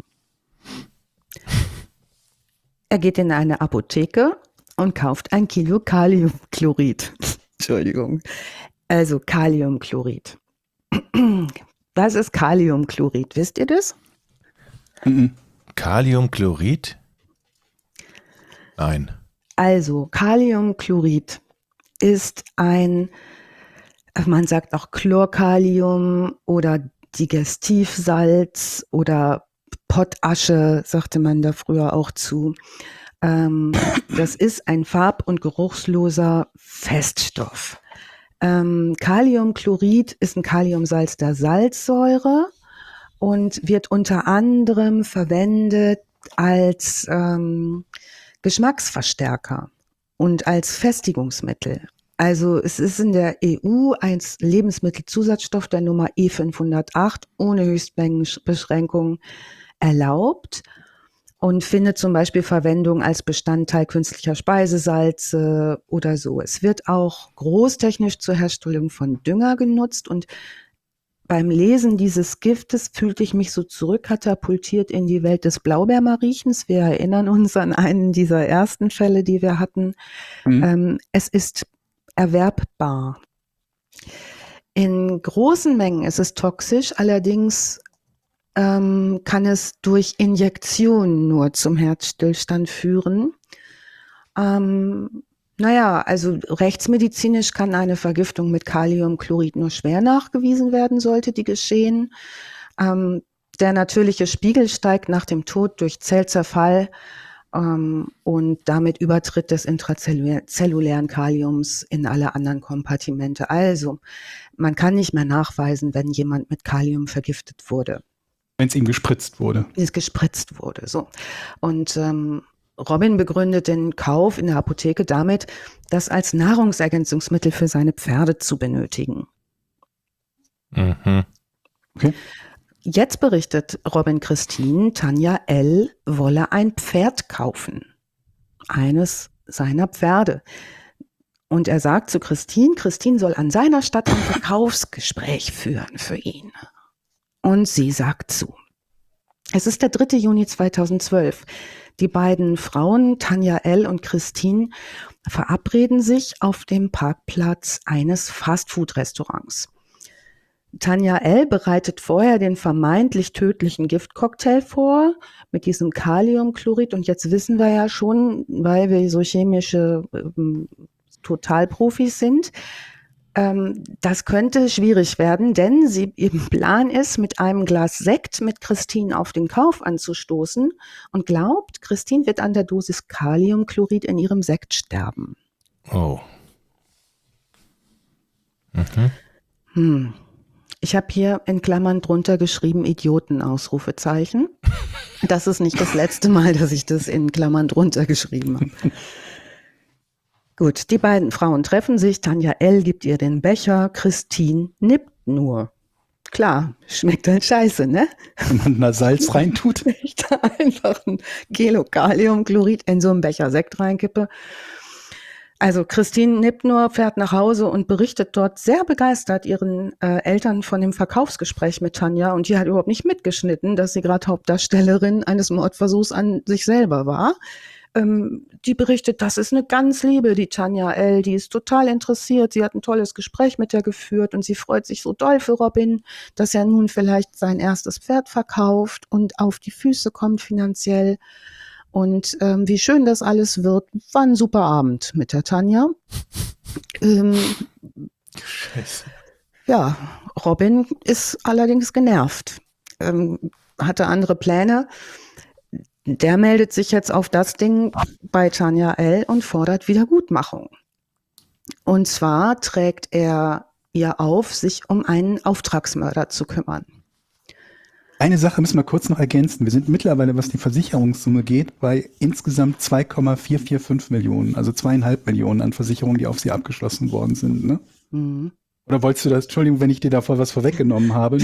Er geht in eine Apotheke und kauft ein Kilo Kaliumchlorid. Entschuldigung. Also Kaliumchlorid. Was ist Kaliumchlorid? Wisst ihr das? Mhm. Kaliumchlorid? Nein. Also Kaliumchlorid ist ein, man sagt auch Chlorkalium oder Digestivsalz oder Pottasche, sagte man da früher auch zu. Ähm, das ist ein farb- und geruchsloser Feststoff. Ähm, Kaliumchlorid ist ein Kaliumsalz der Salzsäure und wird unter anderem verwendet als ähm, Geschmacksverstärker und als Festigungsmittel. Also es ist in der E U als Lebensmittelzusatzstoff der Nummer E fünfhundertacht ohne Höchstmengenbeschränkung erlaubt und findet zum Beispiel Verwendung als Bestandteil künstlicher Speisesalze oder so. Es wird auch großtechnisch zur Herstellung von Dünger genutzt und beim Lesen dieses Giftes fühlte ich mich so zurückkatapultiert in die Welt des Blaubeermariechens. Wir erinnern uns an einen dieser ersten Fälle, die wir hatten. Mhm. Ähm, es ist erwerbbar. In großen Mengen ist es toxisch, allerdings ähm, kann es durch Injektion nur zum Herzstillstand führen. Ähm, naja, also rechtsmedizinisch kann eine Vergiftung mit Kaliumchlorid nur schwer nachgewiesen werden, sollte die geschehen. Ähm, der natürliche Spiegel steigt nach dem Tod durch Zellzerfall ähm, und damit Übertritt des intrazellulären Kaliums in alle anderen Kompartimente. Also man kann nicht mehr nachweisen, wenn jemand mit Kalium vergiftet wurde. Wenn es ihm gespritzt wurde. Wenn es gespritzt wurde, so. Und ähm, Robin begründet den Kauf in der Apotheke damit, das als Nahrungsergänzungsmittel für seine Pferde zu benötigen. Mhm. Okay. Jetzt berichtet Robin Christine, Tanja L. wolle ein Pferd kaufen. Eines seiner Pferde. Und er sagt zu Christine, Christine soll an seiner Stadt ein Verkaufsgespräch führen für ihn. Und sie sagt zu. Es ist der dritte Juni zweitausendzwölf. Die beiden Frauen, Tanja L. und Christine, verabreden sich auf dem Parkplatz eines Fastfood-Restaurants. Tanja L. bereitet vorher den vermeintlich tödlichen Giftcocktail vor mit diesem Kaliumchlorid. Und jetzt wissen wir ja schon, weil wir so chemische ähm, Totalprofis sind, ähm, das könnte schwierig werden, denn sie, ihr Plan ist, mit einem Glas Sekt mit Christine auf den Kauf anzustoßen und glaubt, Christine wird an der Dosis Kaliumchlorid in ihrem Sekt sterben. Oh. Mhm. Hm. Ich habe hier in Klammern drunter geschrieben, Idioten, Ausrufezeichen. Das ist nicht das letzte Mal, dass ich das in Klammern drunter geschrieben habe. Gut, die beiden Frauen treffen sich. Tanja L. gibt ihr den Becher, Christine nippt nur. Klar, schmeckt halt scheiße, ne? Wenn man da Salz reintut. Wenn ich da einfach ein Kilo Kaliumchlorid in so einen Becher Sekt reinkippe. Also Christine nippt nur, fährt nach Hause und berichtet dort sehr begeistert ihren äh, Eltern von dem Verkaufsgespräch mit Tanja. Und die hat überhaupt nicht mitgeschnitten, dass sie gerade Hauptdarstellerin eines Mordversuchs an sich selber war. Ähm, die berichtet, das ist eine ganz Liebe, die Tanja L., die ist total interessiert, sie hat ein tolles Gespräch mit der geführt und sie freut sich so doll für Robin, dass er nun vielleicht sein erstes Pferd verkauft und auf die Füße kommt finanziell und ähm, wie schön das alles wird. War ein super Abend mit der Tanja. ähm, Scheiße. ja, Robin ist allerdings genervt, ähm, hatte andere Pläne. Der meldet sich jetzt auf das Ding bei Tanja L. und fordert Wiedergutmachung. Und zwar trägt er ihr auf, sich um einen Auftragsmörder zu kümmern. Eine Sache müssen wir kurz noch ergänzen. Wir sind mittlerweile, was die Versicherungssumme geht, bei insgesamt zwei Komma vier vier fünf Millionen, also zweieinhalb Millionen an Versicherungen, die auf sie abgeschlossen worden sind. Ne? Mhm. Oder wolltest du das, Entschuldigung, wenn ich dir davor was vorweggenommen habe?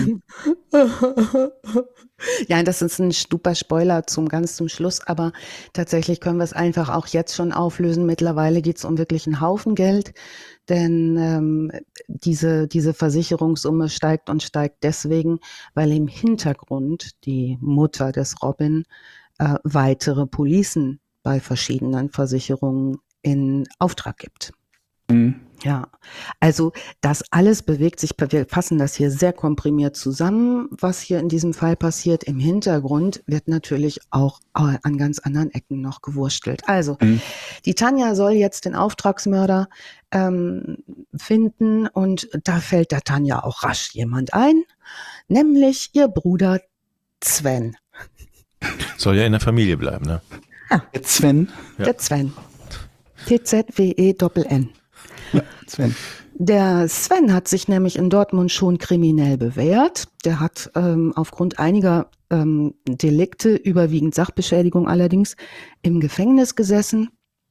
Ja, das ist ein super Spoiler zum ganz zum Schluss, aber tatsächlich können wir es einfach auch jetzt schon auflösen. Mittlerweile geht es um wirklich einen Haufen Geld, denn ähm, diese, diese Versicherungssumme steigt und steigt deswegen, weil im Hintergrund die Mutter des Robin äh, weitere Policen bei verschiedenen Versicherungen in Auftrag gibt. Mhm. Ja, also das alles bewegt sich, wir fassen das hier sehr komprimiert zusammen, was hier in diesem Fall passiert. Im Hintergrund wird natürlich auch an ganz anderen Ecken noch gewurstelt. Also Mhm. die Tanja soll jetzt den Auftragsmörder ähm, finden und da fällt der Tanja auch rasch jemand ein, nämlich ihr Bruder Sven. Soll ja in der Familie bleiben, ne? Der Sven. Ja. Der Sven. T Z W E Doppel N. Ja, Sven. Der Sven hat sich nämlich in Dortmund schon kriminell bewährt. Der hat ähm, aufgrund einiger ähm, Delikte, überwiegend Sachbeschädigung allerdings, im Gefängnis gesessen.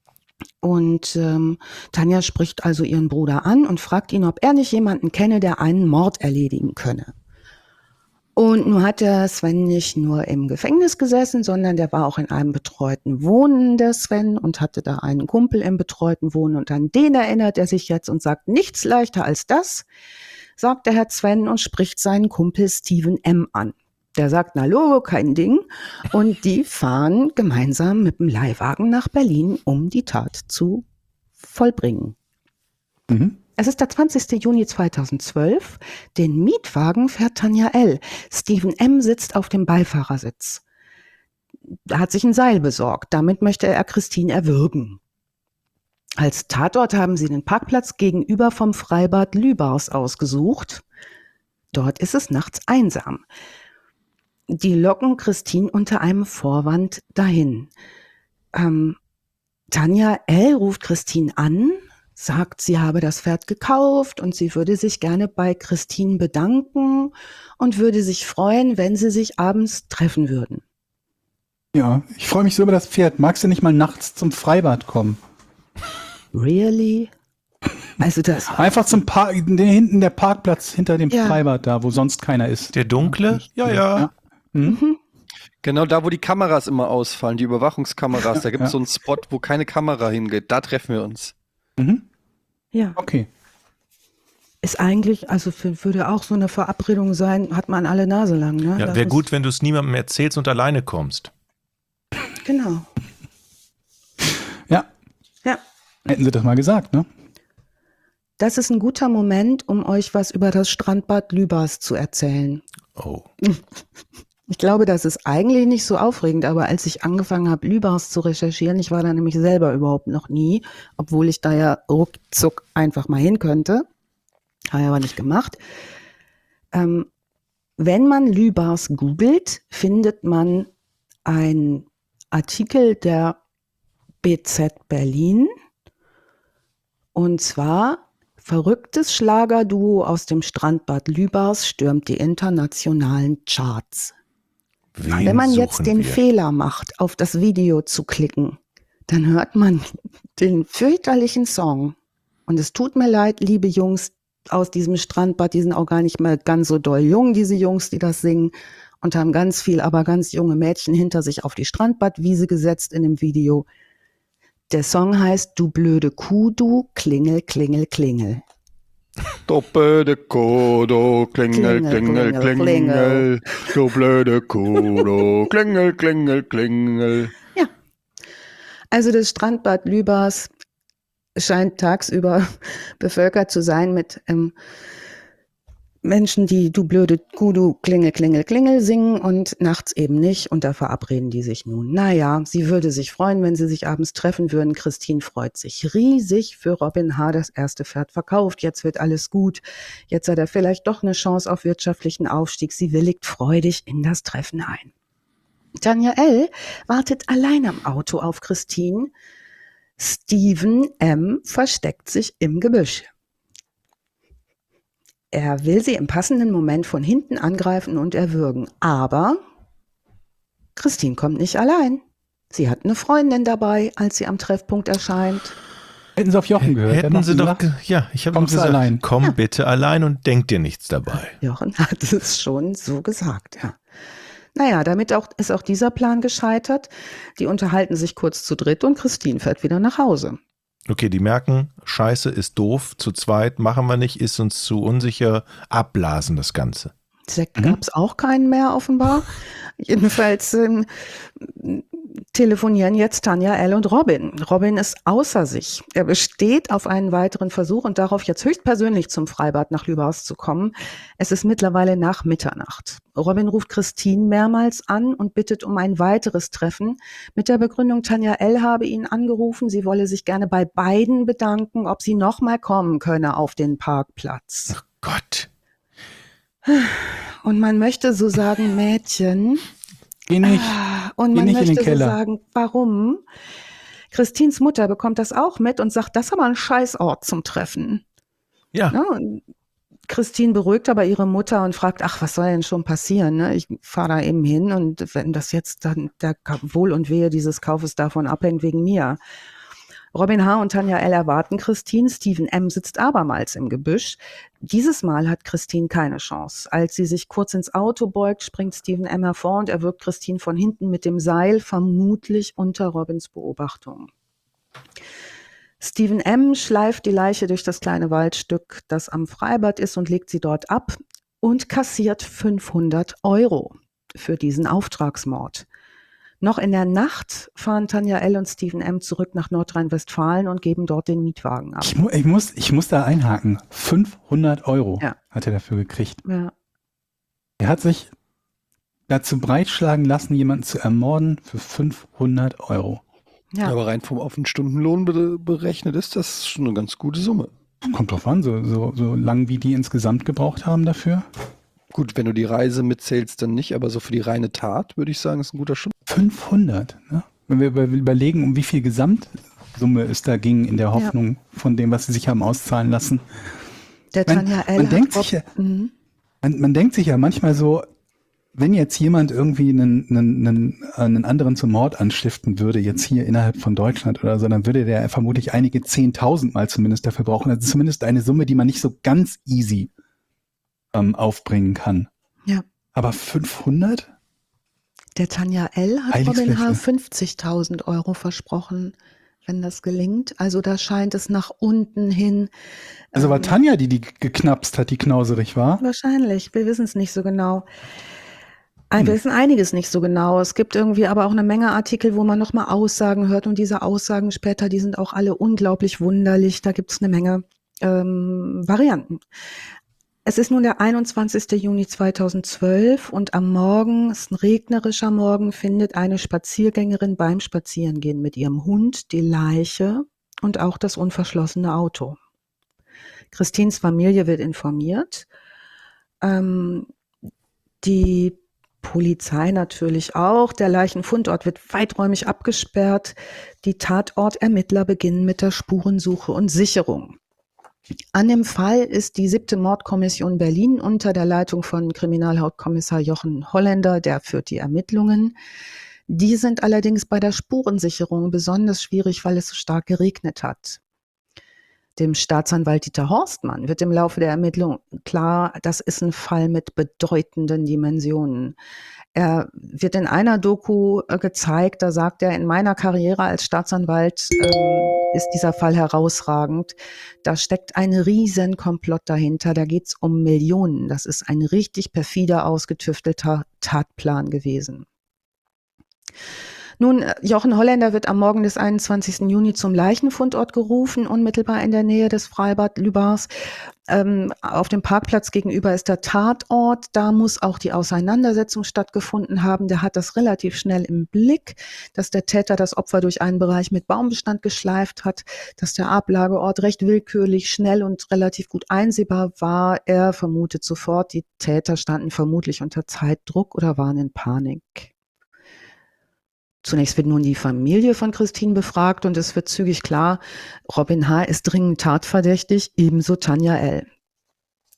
Und ähm, Tanja spricht also ihren Bruder an und fragt ihn, ob er nicht jemanden kenne, der einen Mord erledigen könne. Und nun hat der Sven nicht nur im Gefängnis gesessen, sondern der war auch in einem betreuten Wohnen, der Sven, und hatte da einen Kumpel im betreuten Wohnen. Und an den erinnert er sich jetzt und sagt, nichts leichter als das, sagt der Herr Sven und spricht seinen Kumpel Steven M. an. Der sagt, na Logo, kein Ding. Und die fahren gemeinsam mit dem Leihwagen nach Berlin, um die Tat zu vollbringen. Mhm. Es ist der zwanzigster Juni zweitausendzwölf. Den Mietwagen fährt Tanja L. Steven M. sitzt auf dem Beifahrersitz. Er hat sich ein Seil besorgt. Damit möchte er Christine erwürgen. Als Tatort haben sie den Parkplatz gegenüber vom Freibad Lübars ausgesucht. Dort ist es nachts einsam. Die locken Christine unter einem Vorwand dahin. Ähm, Tanja L. ruft Christine an, sagt, sie habe das Pferd gekauft und sie würde sich gerne bei Christine bedanken und würde sich freuen, wenn sie sich abends treffen würden. Ja, ich freue mich so über das Pferd. Magst du nicht mal nachts zum Freibad kommen? Really? Also das... Einfach zum Park, hinten der Parkplatz hinter dem Ja. Freibad da, wo sonst keiner ist. Der dunkle? Ja, ja. Ja. Hm? Mhm. Genau da, wo die Kameras immer ausfallen, die Überwachungskameras, da gibt es Ja. so einen Spot, wo keine Kamera hingeht. Da treffen wir uns. Mhm. Ja, Okay. ist eigentlich, also für, würde auch so eine Verabredung sein, hat man alle Nase lang. Ne? Ja, Das wäre ist- gut, wenn du es niemandem erzählst und alleine kommst. Genau. Ja, Ja. hätten sie das mal gesagt, ne? Das ist ein guter Moment, um euch was über das Strandbad Lübars zu erzählen. Oh. Ich glaube, das ist eigentlich nicht so aufregend, aber als ich angefangen habe, Lübars zu recherchieren, ich war da nämlich selber überhaupt noch nie, obwohl ich da ja ruckzuck einfach mal hin könnte. Habe ich aber nicht gemacht. Ähm, wenn man Lübars googelt, findet man einen Artikel der B Z Berlin. Und zwar: Verrücktes Schlagerduo aus dem Strandbad Lübars stürmt die internationalen Charts. Wen Wenn man suchen jetzt den wir? Fehler macht, auf das Video zu klicken, dann hört man den fürchterlichen Song. Und es tut mir leid, liebe Jungs aus diesem Strandbad, die sind auch gar nicht mehr ganz so doll jung, diese Jungs, die das singen, und haben ganz viel, aber ganz junge Mädchen hinter sich auf die Strandbadwiese gesetzt in dem Video. Der Song heißt Du blöde Kuh, du, Klingel, Klingel, Klingel. Doppelte Kuh, du Klingel, Klingel, Klingel, Klingel, Klingel. Du blöde Kuh, du Klingel, Klingel, Klingel. Also das Strandbad Lübars scheint tagsüber bevölkert zu sein mit ähm, Menschen, die Du blöde Kuh, du Klingel, Klingel, Klingel singen und nachts eben nicht. Und da verabreden die sich nun. Naja, sie würde sich freuen, wenn sie sich abends treffen würden. Christine freut sich riesig, für Robin H. das erste Pferd verkauft. Jetzt wird alles gut. Jetzt hat er vielleicht doch eine Chance auf wirtschaftlichen Aufstieg. Sie willigt freudig in das Treffen ein. Tanja L. wartet allein am Auto auf Christine. Steven M. versteckt sich im Gebüsch. Er will sie im passenden Moment von hinten angreifen und erwürgen. Aber Christine kommt nicht allein. Sie hat eine Freundin dabei, als sie am Treffpunkt erscheint. Hätten Sie auf Jochen gehört? Der Hätten macht Sie einen doch, Lach- ge- ja, ich habe Komm gesagt, allein. komm Ja. bitte allein und denk dir nichts dabei. Jochen hat es schon so gesagt, ja. Naja, damit auch, ist auch dieser Plan gescheitert. Die unterhalten sich kurz zu dritt und Christine fährt wieder nach Hause. Okay, die merken, Scheiße ist doof, zu zweit machen wir nicht, ist uns zu unsicher, abblasen das Ganze. Sekt Mhm. gab es auch keinen mehr offenbar. Jedenfalls ähm, telefonieren jetzt Tanja, Elle und Robin. Robin ist außer sich. Er besteht auf einen weiteren Versuch und darauf, jetzt höchstpersönlich zum Freibad nach Lübars zu kommen. Es ist mittlerweile nach Mitternacht. Robin ruft Christine mehrmals an und bittet um ein weiteres Treffen. Mit der Begründung, Tanja Elle habe ihn angerufen, sie wolle sich gerne bei beiden bedanken, ob sie nochmal kommen könne auf den Parkplatz. Ach Gott. Und man möchte so sagen, Mädchen. Geh nicht. Und Geh man nicht in den möchte so Keller. sagen, warum? Christines Mutter bekommt das auch mit und sagt, das ist aber ein Scheißort zum Treffen. Ja, Ne? Und Christine beruhigt aber ihre Mutter und fragt, ach, was soll denn schon passieren? Ne? Ich fahre da eben hin und wenn das jetzt dann der Ka- Wohl und Wehe dieses Kaufes davon abhängt, wegen mir. Robin H. und Tanja L. erwarten Christine. Stephen M. sitzt abermals im Gebüsch. Dieses Mal hat Christine keine Chance. Als sie sich kurz ins Auto beugt, springt Stephen M. hervor und erwürgt Christine von hinten mit dem Seil, vermutlich unter Robins Beobachtung. Stephen M. schleift die Leiche durch das kleine Waldstück, das am Freibad ist, und legt sie dort ab und kassiert fünfhundert Euro für diesen Auftragsmord. Noch in der Nacht fahren Tanja L. und Stephen M. zurück nach Nordrhein-Westfalen und geben dort den Mietwagen ab. Ich, mu ich, muss, ich muss da einhaken. fünfhundert Euro Ja. hat er dafür gekriegt. Ja. Er hat sich dazu breitschlagen lassen, jemanden zu ermorden für fünfhundert Euro. Ja. Aber rein vom auf den Stundenlohn be berechnet ist das schon eine ganz gute Summe. Kommt drauf an, so, so, so lang wie die insgesamt gebraucht haben dafür. Gut, wenn du die Reise mitzählst, dann nicht, aber so für die reine Tat würde ich sagen, ist ein guter Stundenlohn. fünfhundert. Ne? Wenn wir über überlegen, um wie viel Gesamtsumme es da ging, in der Hoffnung von dem, was sie sich haben auszahlen lassen. Der Man- Tanja L. man hat denkt Rob- sich ja- Mhm. Man, man denkt sich ja manchmal so, wenn jetzt jemand irgendwie einen, einen, einen, einen anderen zum Mord anstiften würde, jetzt hier innerhalb von Deutschland oder so, dann würde der vermutlich einige zehntausend Mal zumindest dafür brauchen. Also zumindest eine Summe, die man nicht so ganz easy ähm, aufbringen kann. Ja. Aber fünfhundert? Der Tanja L. hat Heiliges Robin H. Fläschchen. fünfzigtausend Euro versprochen, wenn das gelingt. Also da scheint es nach unten hin. Also war ähm, Tanja, die die geknapst hat, die knauserig war. Wahrscheinlich, wir wissen es nicht so genau. Ein- Hm. Wir wissen einiges nicht so genau. Es gibt irgendwie aber auch eine Menge Artikel, wo man nochmal Aussagen hört und diese Aussagen später, die sind auch alle unglaublich wunderlich. Da gibt es eine Menge ähm, Varianten. Es ist nun der einundzwanzigster Juni zweitausendzwölf und am Morgen, es ist ein regnerischer Morgen, findet eine Spaziergängerin beim Spazierengehen mit ihrem Hund die Leiche und auch das unverschlossene Auto. Christines Familie wird informiert. Ähm, die Polizei natürlich auch. Der Leichenfundort wird weiträumig abgesperrt. Die Tatortermittler beginnen mit der Spurensuche und Sicherung. An dem Fall ist die siebte Mordkommission Berlin unter der Leitung von Kriminalhauptkommissar Jochen Holländer, der führt die Ermittlungen. Die sind allerdings bei der Spurensicherung besonders schwierig, weil es so stark geregnet hat. Dem Staatsanwalt Dieter Horstmann wird im Laufe der Ermittlung klar, das ist ein Fall mit bedeutenden Dimensionen. Er wird in einer Doku äh, gezeigt, da sagt er, in meiner Karriere als Staatsanwalt ähm, ist dieser Fall herausragend. Da steckt ein riesen Komplott dahinter, da geht's um Millionen. Das ist ein richtig perfider, ausgetüftelter Tatplan gewesen. Nun, äh, Jochen Holländer wird am Morgen des einundzwanzigsten Juni zum Leichenfundort gerufen, unmittelbar in der Nähe des Freibad Lübars. Ähm, auf dem Parkplatz gegenüber ist der Tatort. Da muss auch die Auseinandersetzung stattgefunden haben. Der hat das relativ schnell im Blick, dass der Täter das Opfer durch einen Bereich mit Baumbestand geschleift hat, dass der Ablageort recht willkürlich, schnell und relativ gut einsehbar war. Er vermutet sofort, die Täter standen vermutlich unter Zeitdruck oder waren in Panik. Zunächst wird nun die Familie von Christine befragt und es wird zügig klar, Robin H. ist dringend tatverdächtig, ebenso Tanja L.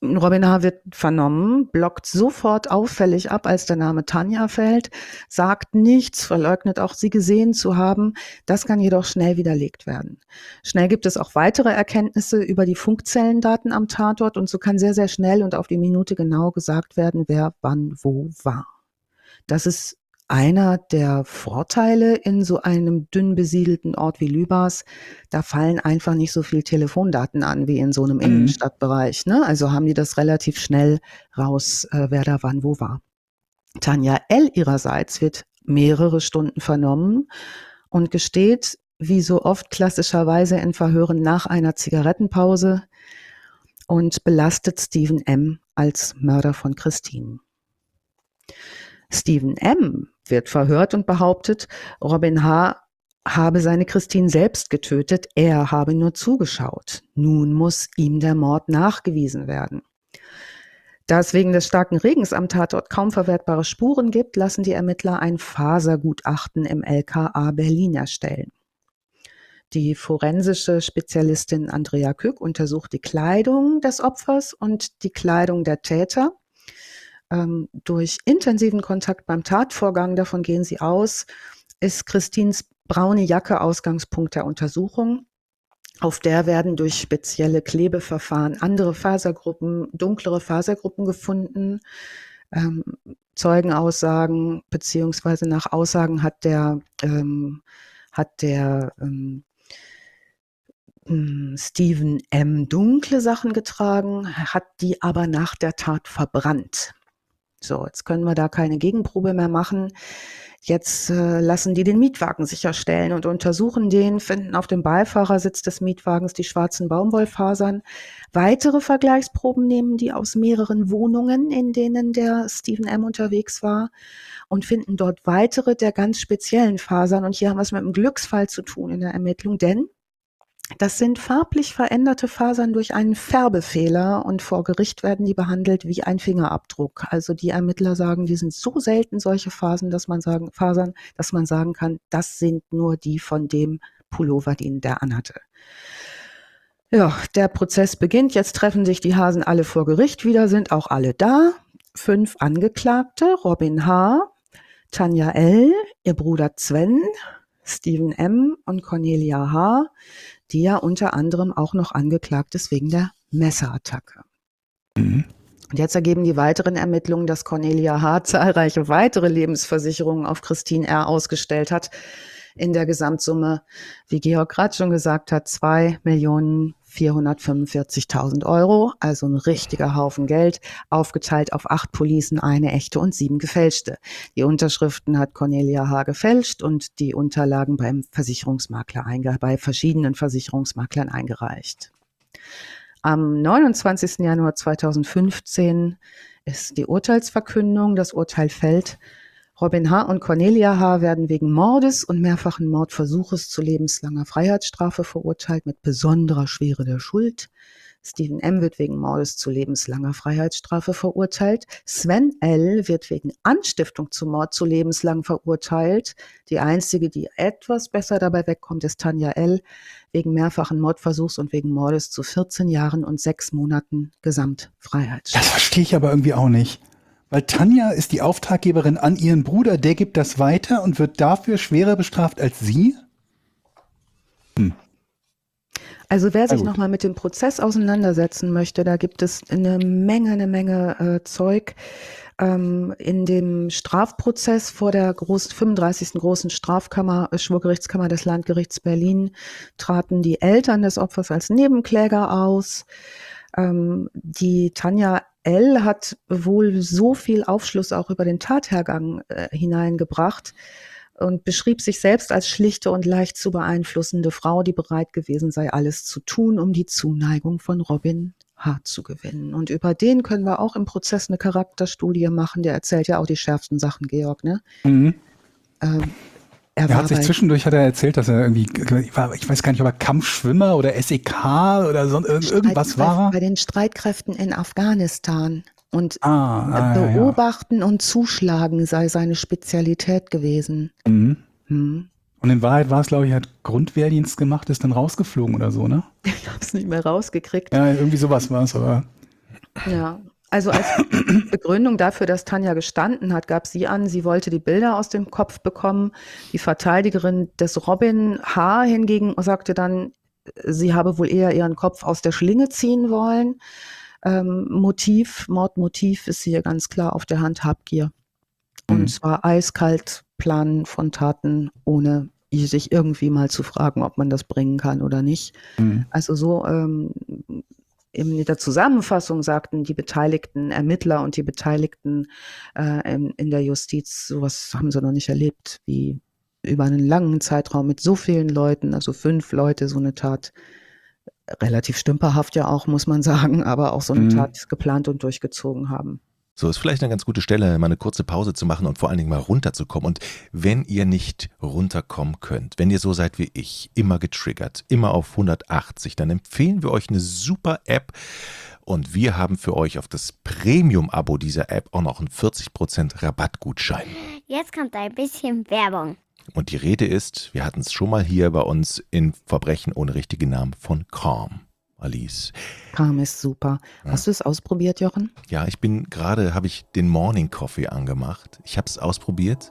Robin H. wird vernommen, blockt sofort auffällig ab, als der Name Tanja fällt, sagt nichts, verleugnet auch, sie gesehen zu haben. Das kann jedoch schnell widerlegt werden. Schnell gibt es auch weitere Erkenntnisse über die Funkzellendaten am Tatort und so kann sehr, sehr schnell und auf die Minute genau gesagt werden, wer wann wo war. Das ist einer der Vorteile in so einem dünn besiedelten Ort wie Lübars. Da fallen einfach nicht so viel Telefondaten an wie in so einem Mhm. Innenstadtbereich. Ne? Also haben die das relativ schnell raus, äh, wer da wann wo war. Tanja L. ihrerseits wird mehrere Stunden vernommen und gesteht, wie so oft klassischerweise in Verhören nach einer Zigarettenpause und belastet Stephen M. als Mörder von Christine. Stephen M. wird verhört und behauptet, Robin H. habe seine Christine selbst getötet, er habe nur zugeschaut. Nun muss ihm der Mord nachgewiesen werden. Da es wegen des starken Regens am Tatort kaum verwertbare Spuren gibt, lassen die Ermittler ein Fasergutachten im L K A Berlin erstellen. Die forensische Spezialistin Andrea Kück untersucht die Kleidung des Opfers und die Kleidung der Täter. Ähm, durch intensiven Kontakt beim Tatvorgang, davon gehen sie aus, ist Christines braune Jacke Ausgangspunkt der Untersuchung. Auf der werden durch spezielle Klebeverfahren andere Fasergruppen, dunklere Fasergruppen gefunden. Ähm, Zeugenaussagen beziehungsweise nach Aussagen hat der, ähm, hat der ähm, Stephen M. dunkle Sachen getragen, hat die aber nach der Tat verbrannt. So, jetzt können wir da keine Gegenprobe mehr machen. Jetzt äh, lassen die den Mietwagen sicherstellen und untersuchen den, finden auf dem Beifahrersitz des Mietwagens die schwarzen Baumwollfasern. Weitere Vergleichsproben nehmen die aus mehreren Wohnungen, in denen der Stephen M. unterwegs war und finden dort weitere der ganz speziellen Fasern. Und hier haben wir es mit einem Glücksfall zu tun in der Ermittlung, denn das sind farblich veränderte Fasern durch einen Färbefehler und vor Gericht werden die behandelt wie ein Fingerabdruck. Also die Ermittler sagen, die sind so selten solche Fasern, dass man sagen, Fasern, dass man sagen kann, das sind nur die von dem Pullover, den der anhatte. Ja, der Prozess beginnt. Jetzt treffen sich die Hasen alle vor Gericht wieder, sind auch alle da. Fünf Angeklagte, Robin H., Tanja L., ihr Bruder Sven, Stephen M. und Cornelia H., die ja unter anderem auch noch angeklagt ist wegen der Messerattacke. Mhm. Und jetzt ergeben die weiteren Ermittlungen, dass Cornelia H. zahlreiche weitere Lebensversicherungen auf Christine R. ausgestellt hat. In der Gesamtsumme, wie Georg gerade schon gesagt hat, zwei Millionen vierhundertfünfundvierzigtausend Euro, also ein richtiger Haufen Geld, aufgeteilt auf acht Policen, eine echte und sieben gefälschte. Die Unterschriften hat Cornelia H. gefälscht und die Unterlagen beim Versicherungsmakler einge- bei verschiedenen Versicherungsmaklern eingereicht. Am neunundzwanzigsten Januar zweitausendfünfzehn ist die Urteilsverkündung. Das Urteil fällt. Robin H. und Cornelia H. werden wegen Mordes und mehrfachen Mordversuches zu lebenslanger Freiheitsstrafe verurteilt mit besonderer Schwere der Schuld. Stephen M. wird wegen Mordes zu lebenslanger Freiheitsstrafe verurteilt. Sven L. wird wegen Anstiftung zum Mord zu lebenslang verurteilt. Die einzige, die etwas besser dabei wegkommt, ist Tanja L. wegen mehrfachen Mordversuchs und wegen Mordes zu vierzehn Jahren und sechs Monaten Gesamtfreiheitsstrafe. Das verstehe ich aber irgendwie auch nicht. Weil Tanja ist die Auftraggeberin an ihren Bruder, der gibt das weiter und wird dafür schwerer bestraft als sie? Hm. Also wer sich gut. nochmal mit dem Prozess auseinandersetzen möchte, da gibt es eine Menge, eine Menge äh, Zeug. Ähm, in dem Strafprozess vor der groß, fünfunddreißigsten Großen Strafkammer, äh, Schwurgerichtskammer des Landgerichts Berlin traten die Eltern des Opfers als Nebenkläger aus. Ähm, die Tanja L. hat wohl so viel Aufschluss auch über den Tathergang äh, hineingebracht und beschrieb sich selbst als schlichte und leicht zu beeinflussende Frau, die bereit gewesen sei, alles zu tun, um die Zuneigung von Robin H. zu gewinnen. Und über den können wir auch im Prozess eine Charakterstudie machen. Der erzählt ja auch die schärfsten Sachen, Georg, ne? Mhm. Ähm, er Er war hat sich bei- zwischendurch hat er erzählt, dass er irgendwie, ich war- ich weiß gar nicht, ob er Kampfschwimmer oder S E K oder so, irgendwas war bei er. den Streitkräften in Afghanistan. Und Ah, ah, ja, ja. beobachten und zuschlagen sei seine Spezialität gewesen. Mhm. Hm. Und in Wahrheit war es, glaube ich, er hat Grundwehrdienst gemacht, ist dann rausgeflogen oder so, ne? Ich habe es nicht mehr rausgekriegt. Ja, irgendwie sowas war es, aber Ja, also als Begründung dafür, dass Tanja gestanden hat, gab sie an, sie wollte die Bilder aus dem Kopf bekommen. Die Verteidigerin des Robin H. hingegen sagte dann, sie habe wohl eher ihren Kopf aus der Schlinge ziehen wollen. Ähm, Motiv, Mordmotiv ist hier ganz klar auf der Hand, Habgier. Und Mhm. zwar eiskalt Planen von Taten, ohne sich irgendwie mal zu fragen, ob man das bringen kann oder nicht. Mhm. Also so ähm, in der Zusammenfassung sagten die beteiligten Ermittler und die Beteiligten äh, in, in der Justiz, sowas haben sie noch nicht erlebt, wie über einen langen Zeitraum mit so vielen Leuten, also fünf Leute, so eine Tat, relativ stümperhaft ja auch, muss man sagen, aber auch so eine Mhm. Tat geplant und durchgezogen haben. So ist vielleicht eine ganz gute Stelle, mal eine kurze Pause zu machen und vor allen Dingen mal runterzukommen. Und wenn ihr nicht runterkommen könnt, wenn ihr so seid wie ich, immer getriggert, immer auf hundertachtzig, dann empfehlen wir euch eine super App. Und wir haben für euch auf das Premium-Abo dieser App auch noch einen vierzig Prozent Rabattgutschein. Jetzt kommt ein bisschen Werbung. Und die Rede ist, wir hatten es schon mal hier bei uns in Verbrechen ohne richtigen Namen, von Calm. Alice. Calm ist super. Ja. Hast du es ausprobiert, Jochen? Ja, ich bin gerade, habe ich den Morning Coffee angemacht. Ich habe es ausprobiert.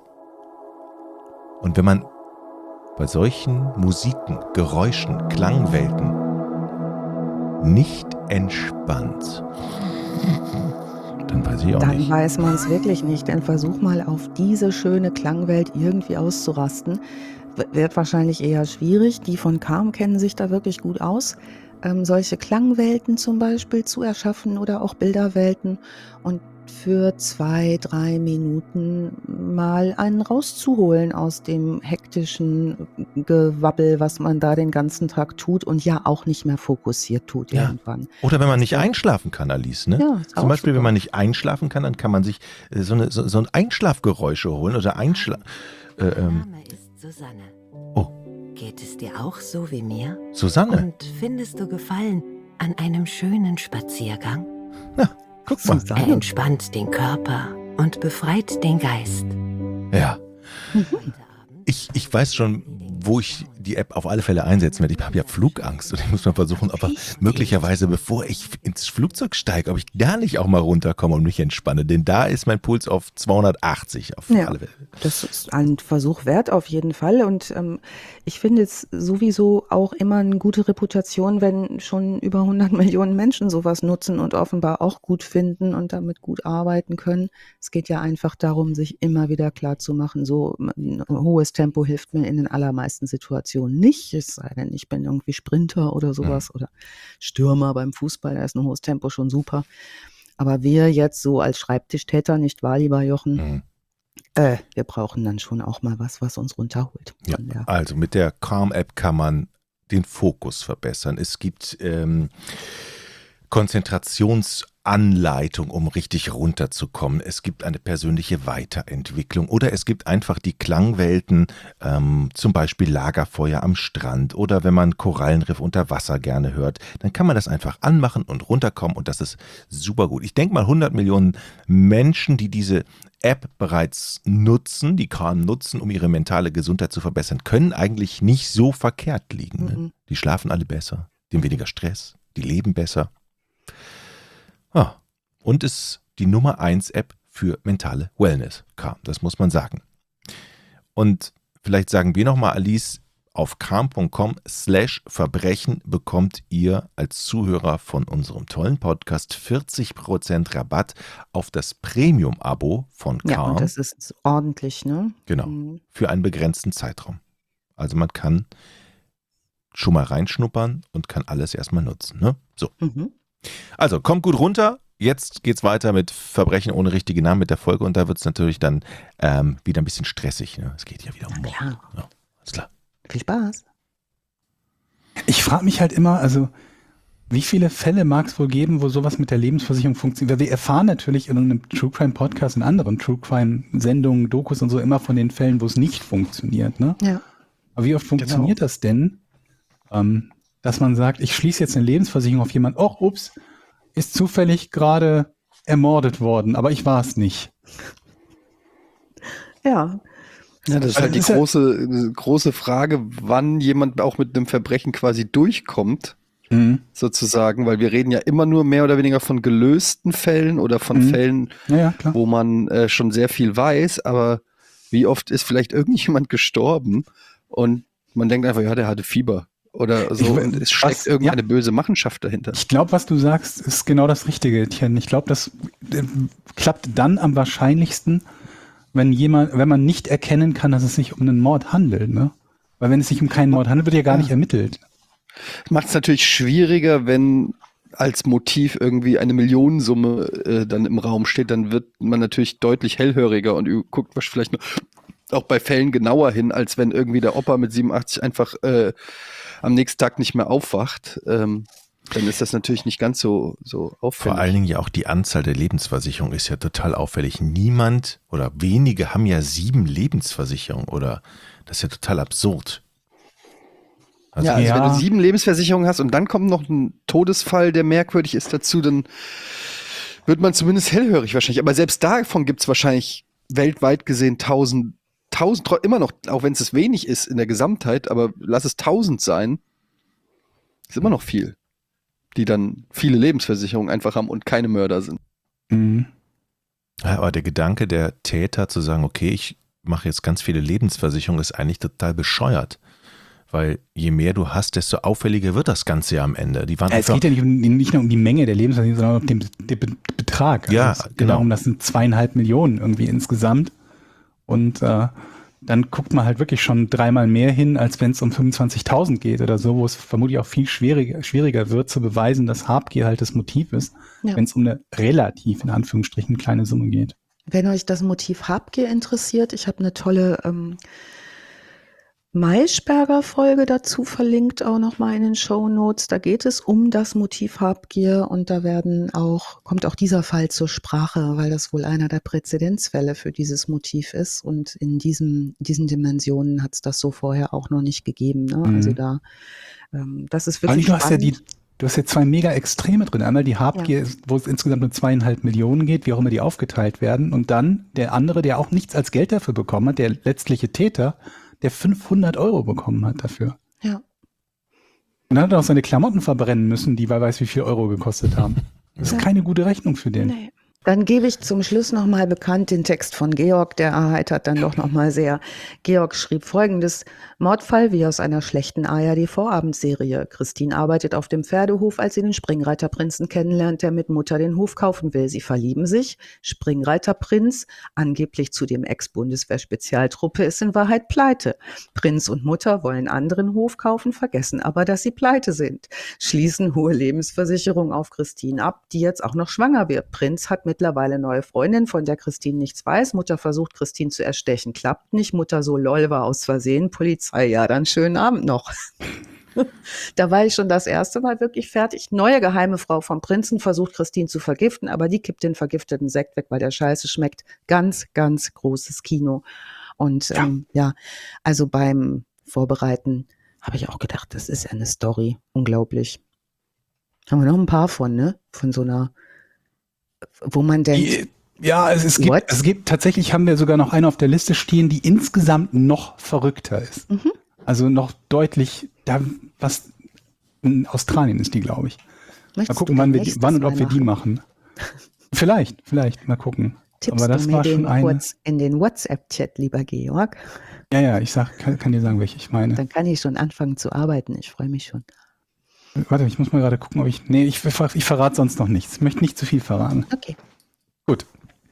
Und wenn man bei solchen Musiken, Geräuschen, Klangwelten nicht entspannt, dann weiß ich auch Dann nicht. weiß man es wirklich nicht. Denn versuch mal auf diese schöne Klangwelt irgendwie auszurasten. W- Wird wahrscheinlich eher schwierig. Die von Calm kennen sich da wirklich gut aus. Ähm, solche Klangwelten zum Beispiel zu erschaffen oder auch Bilderwelten und für zwei, drei Minuten mal einen rauszuholen aus dem hektischen Gewabbel, was man da den ganzen Tag tut und ja auch nicht mehr fokussiert tut Ja. irgendwann. Oder wenn man nicht Ja. einschlafen kann, Alice, ne? Ja, ist Zum auch Beispiel, super. wenn man nicht einschlafen kann, dann kann man sich äh, so, eine, so, so ein Einschlafgeräusche holen oder Einschla... Äh, Mein ähm, Name ist Susanne. Oh. Geht es dir auch so wie mir? Susanne, Und findest du Gefallen an einem schönen Spaziergang? guck mal. Er Susanne. entspannt den Körper und befreit den Geist. Ja, Heute Abend ich, ich weiß schon, wo ich die App auf alle Fälle einsetzen werde. Ich habe ja Flugangst und ich muss mal versuchen, aber möglicherweise, bevor ich ins Flugzeug steige, ob ich da nicht auch mal runterkomme und mich entspanne. Denn da ist mein Puls auf zweihundertachtzig auf Ja. alle Fälle. Das ist ein Versuch wert auf jeden Fall und ähm, ich finde es sowieso auch immer eine gute Reputation, wenn schon über hundert Millionen Menschen sowas nutzen und offenbar auch gut finden und damit gut arbeiten können. Es geht ja einfach darum, sich immer wieder klar zu machen, so ein hohes Tempo hilft mir in den allermeisten Situationen nicht, es sei denn, ich bin irgendwie Sprinter oder sowas oder Stürmer beim Fußball, da ist ein hohes Tempo schon super. Aber wir jetzt so als Schreibtischtäter, nicht wahr, lieber Jochen? Mhm. Äh, wir brauchen dann schon auch mal was, was uns runterholt. Ja, Von der, also mit der Calm-App kann man den Fokus verbessern. Es gibt ähm, Konzentrationsanleitung, um richtig runterzukommen. Es gibt eine persönliche Weiterentwicklung oder es gibt einfach die Klangwelten, ähm, zum Beispiel Lagerfeuer am Strand oder wenn man Korallenriff unter Wasser gerne hört, dann kann man das einfach anmachen und runterkommen und das ist super gut. Ich denke mal hundert Millionen Menschen, die diese App bereits nutzen, die Calm nutzen, um ihre mentale Gesundheit zu verbessern, können eigentlich nicht so verkehrt liegen. Ne? Mhm. Die schlafen alle besser, die haben weniger Stress, die leben besser. Ah, und ist die Nummer eins App für mentale Wellness, Calm, das muss man sagen. Und vielleicht sagen wir nochmal, Alice, auf calm punkt com slash Verbrechen bekommt ihr als Zuhörer von unserem tollen Podcast vierzig Prozent Rabatt auf das Premium-Abo von ja, Calm. und das ist ordentlich, ne? Genau, Mhm. für einen begrenzten Zeitraum. Also man kann schon mal reinschnuppern und kann alles erstmal nutzen. Ne? So, Mhm. also kommt gut runter. Jetzt geht's weiter mit Verbrechen ohne richtige Namen mit der Folge und da wird es natürlich dann ähm, wieder ein bisschen stressig. Ne? Es geht ja wieder um Na Mord. klar. Ja, alles klar. Viel Spaß. Ich frage mich halt immer, also wie viele Fälle mag es wohl geben, wo sowas mit der Lebensversicherung funktioniert? Weil wir erfahren natürlich in einem True Crime Podcast, in anderen True Crime Sendungen, Dokus und so immer von den Fällen, wo es nicht funktioniert. Ne? Ja. Aber wie oft funktioniert das denn, ähm, dass man sagt, ich schließe jetzt eine Lebensversicherung auf jemanden, oh, ups, ist zufällig gerade ermordet worden, aber ich war es nicht. Ja. Ja, das ist Also halt die das ist ja- große, große Frage, wann jemand auch mit einem Verbrechen quasi durchkommt Mhm. sozusagen, weil wir reden ja immer nur mehr oder weniger von gelösten Fällen oder von Mhm. Fällen, Ja, ja, klar. wo man äh, schon sehr viel weiß, aber wie oft ist vielleicht irgendjemand gestorben und man denkt einfach, ja, der hatte Fieber oder so Ich- und es was- steckt ja. irgendeine böse Machenschaft dahinter. Ich glaube, was du sagst, ist genau das Richtige, Tien. Ich glaube, das äh, klappt dann am wahrscheinlichsten, wenn jemand, wenn man nicht erkennen kann, dass es sich um einen Mord handelt, ne? Weil wenn es sich um keinen Mord handelt, wird ja gar Ja. nicht ermittelt. Macht es natürlich schwieriger, wenn als Motiv irgendwie eine Millionensumme äh, dann im Raum steht, dann wird man natürlich deutlich hellhöriger und ü- guckt was vielleicht noch auch bei Fällen genauer hin, als wenn irgendwie der Opa mit siebenundachtzig einfach äh, am nächsten Tag nicht mehr aufwacht. Ähm, dann ist das natürlich nicht ganz so, so auffällig. Vor allen Dingen ja auch die Anzahl der Lebensversicherungen ist ja total auffällig. Niemand oder wenige haben ja sieben Lebensversicherungen oder das ist ja total absurd. Also ja, also Ja. wenn du sieben Lebensversicherungen hast und dann kommt noch ein Todesfall, der merkwürdig ist dazu, dann wird man zumindest hellhörig wahrscheinlich. Aber selbst davon gibt es wahrscheinlich weltweit gesehen tausend, tausend, tro- immer noch, auch wenn es wenig ist in der Gesamtheit, aber lass es tausend sein, ist immer noch viel, die dann viele Lebensversicherungen einfach haben und keine Mörder sind. Mhm. Ja, aber der Gedanke der Täter zu sagen, okay, ich mache jetzt ganz viele Lebensversicherungen, ist eigentlich total bescheuert. Weil je mehr du hast, desto auffälliger wird das Ganze ja am Ende. Die waren Ja, es einfach, geht ja nicht, um, nicht nur um die Menge der Lebensversicherung, sondern um den, den Be- Betrag. Also Ja, es geht genau. darum, das sind zweieinhalb Millionen irgendwie insgesamt. Und äh, dann guckt man halt wirklich schon dreimal mehr hin, als wenn es um fünfundzwanzigtausend geht oder so, wo es vermutlich auch viel schwieriger, schwieriger wird zu beweisen, dass Habgier halt das Motiv ist, Ja. wenn es um eine relativ, in Anführungsstrichen, kleine Summe geht. Wenn euch das Motiv Habgier interessiert, ich habe eine tolle ähm, Maischberger-Folge dazu verlinkt, auch nochmal in den Shownotes. Da geht es um das Motiv Habgier und da werden auch, kommt auch dieser Fall zur Sprache, weil das wohl einer der Präzedenzfälle für dieses Motiv ist. Und in diesem, diesen Dimensionen hat es das so vorher auch noch nicht gegeben. Ne? Mhm. Also da, ähm, das ist Vor wirklich allem, du hast ja spannend. die, du hast ja zwei mega Extreme drin. Einmal die Habgier, ist, wo es insgesamt nur zweieinhalb Millionen geht, wie auch immer die aufgeteilt werden. Und dann der andere, der auch nichts als Geld dafür bekommen hat, der letztliche Täter, der fünfhundert Euro bekommen hat dafür. Ja. Und dann hat er auch seine Klamotten verbrennen müssen, die wer weiß wie viel Euro gekostet haben. Das ist Ja. keine gute Rechnung für den. Nee. Dann gebe ich zum Schluss nochmal bekannt den Text von Georg, der erheitert dann doch nochmal sehr. Georg schrieb folgendes: Mordfall wie aus einer schlechten A R D-Vorabendserie. Christine arbeitet auf dem Pferdehof, als sie den Springreiterprinzen kennenlernt, der mit Mutter den Hof kaufen will. Sie verlieben sich. Springreiterprinz, angeblich zudem Ex-Bundeswehr-Spezialtruppe, ist in Wahrheit pleite. Prinz und Mutter wollen anderen Hof kaufen, vergessen aber, dass sie pleite sind. Schließen hohe Lebensversicherung auf Christine ab, die jetzt auch noch schwanger wird. Prinz hat mittlerweile neue Freundin, von der Christine nichts weiß. Mutter versucht, Christine zu erstechen, klappt nicht. Mutter so lol, war aus Versehen. Polizei, ja, dann schönen Abend noch. Da war ich schon das erste Mal wirklich fertig. Neue geheime Frau vom Prinzen versucht, Christine zu vergiften, aber die kippt den vergifteten Sekt weg, weil der Scheiße schmeckt. Ganz, ganz großes Kino. Und ja, ähm, ja also beim Vorbereiten habe ich auch gedacht, das ist eine Story. Unglaublich. Haben wir noch ein paar von, ne? Von so einer, wo man denkt, Ja, es, es, What? gibt, es gibt, tatsächlich haben wir sogar noch eine auf der Liste stehen, die insgesamt noch verrückter ist. Mhm. Also noch deutlich, da, was in Australien ist die, glaube ich. Mal möchtest gucken, du wann, wir die, nächstes wann und Mal ob wir die machen? machen. Vielleicht, vielleicht, mal gucken. Tippst Aber das du mir war den schon eine. kurz in den WhatsApp-Chat, lieber Georg? Ja, ja, ich sag, kann, kann dir sagen, welche ich meine. Dann kann ich schon anfangen zu arbeiten. Ich freue mich schon. Warte, ich muss mal gerade gucken, ob ich. Nee, ich, ich verrate sonst noch nichts. Ich möchte nicht zu viel verraten. Okay. Gut.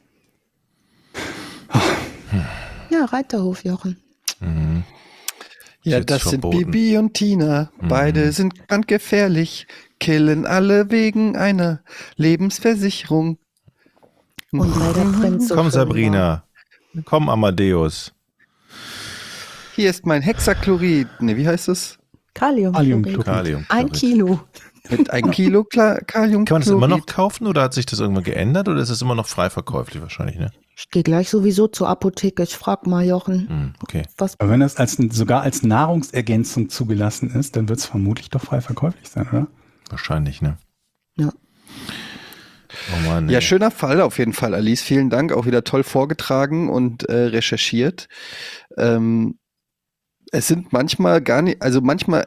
Ja, Reiterhof, Jochen. Mhm. Ja, jetzt das verboten. sind Bibi und Tina. Beide Mhm. sind brandgefährlich, killen alle wegen einer Lebensversicherung. Und weil der Prinz so Komm, schön Sabrina. Komm, Amadeus. Hier ist mein Hexachlorid. Ne, wie heißt es? war. Kaliumchlorid. Kaliumchlorid. Kalium. Ein Kilo. Mit ein Kilo Kla- Kaliumchlorid. Kann man das immer noch kaufen oder hat sich das irgendwann geändert oder ist es immer noch frei verkäuflich wahrscheinlich, ne? Ich gehe gleich sowieso zur Apotheke. Ich frag mal, Jochen, Hm, okay. was. Aber wenn das als, sogar als Nahrungsergänzung zugelassen ist, dann wird es vermutlich doch frei verkäuflich sein, oder? Wahrscheinlich, ne? Ja. Oh Mann, Ja, ey. schöner Fall auf jeden Fall, Alice. Vielen Dank. Auch wieder toll vorgetragen und äh, recherchiert. Ähm, es sind manchmal gar nicht, also manchmal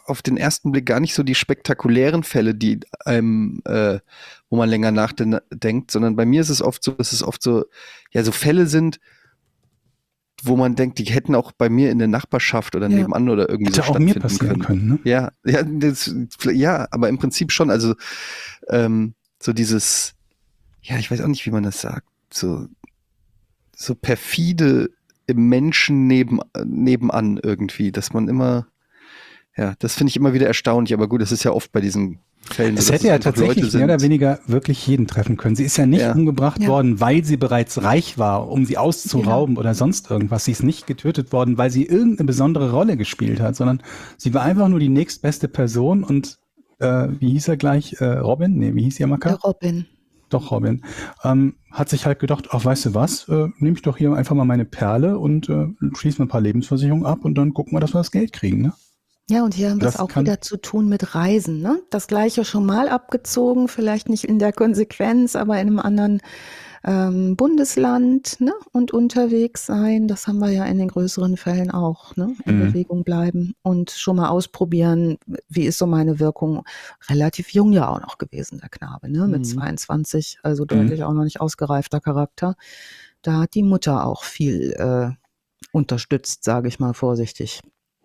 auf den ersten Blick gar nicht so die spektakulären Fälle, die einem, äh, wo man länger nachdenkt, sondern bei mir ist es oft so, dass es oft so, ja, so Fälle sind, wo man denkt, die hätten auch bei mir in der Nachbarschaft oder Ja. nebenan oder irgendwie Hätte so auch mir stattfinden passieren können. können, ne? Ja, ja, das, ja, aber im Prinzip schon. Also ähm, so dieses, ja, ich weiß auch nicht, wie man das sagt, so, so perfide im Menschen neben, nebenan irgendwie, dass man immer, ja, das finde ich immer wieder erstaunlich. Aber gut, das ist ja oft bei diesen Fällen. Es so, dass hätte ja einfach tatsächlich Leute mehr oder sind. weniger wirklich jeden treffen können. Sie ist ja nicht Ja. umgebracht Ja. worden, weil sie bereits reich war, um sie auszurauben oder sonst irgendwas. Sie ist nicht getötet worden, weil sie irgendeine besondere Rolle gespielt hat, sondern sie war einfach nur die nächstbeste Person und äh, wie hieß er gleich? Äh, Robin? Nee, wie hieß Yamaka? Der Robin. Doch, Robin. Ähm, hat sich halt gedacht, ach, weißt du was, äh, nehme ich doch hier einfach mal meine Perle und äh, schließe mir ein paar Lebensversicherungen ab und dann gucken wir, dass wir das Geld kriegen, ne? Ja, und hier haben wir es Das auch kann- wieder zu tun mit Reisen. Ne? Das gleiche schon mal abgezogen, vielleicht nicht in der Konsequenz, aber in einem anderen ähm, Bundesland, ne? Und unterwegs sein. Das haben wir ja in den größeren Fällen auch. Ne? In Mhm. Bewegung bleiben und schon mal ausprobieren, wie ist so meine Wirkung. Relativ jung ja auch noch gewesen, der Knabe, ne? Mit Mhm. zweiundzwanzig, also deutlich auch noch nicht ausgereifter Charakter. Da hat die Mutter auch viel äh, unterstützt, sage ich mal vorsichtig.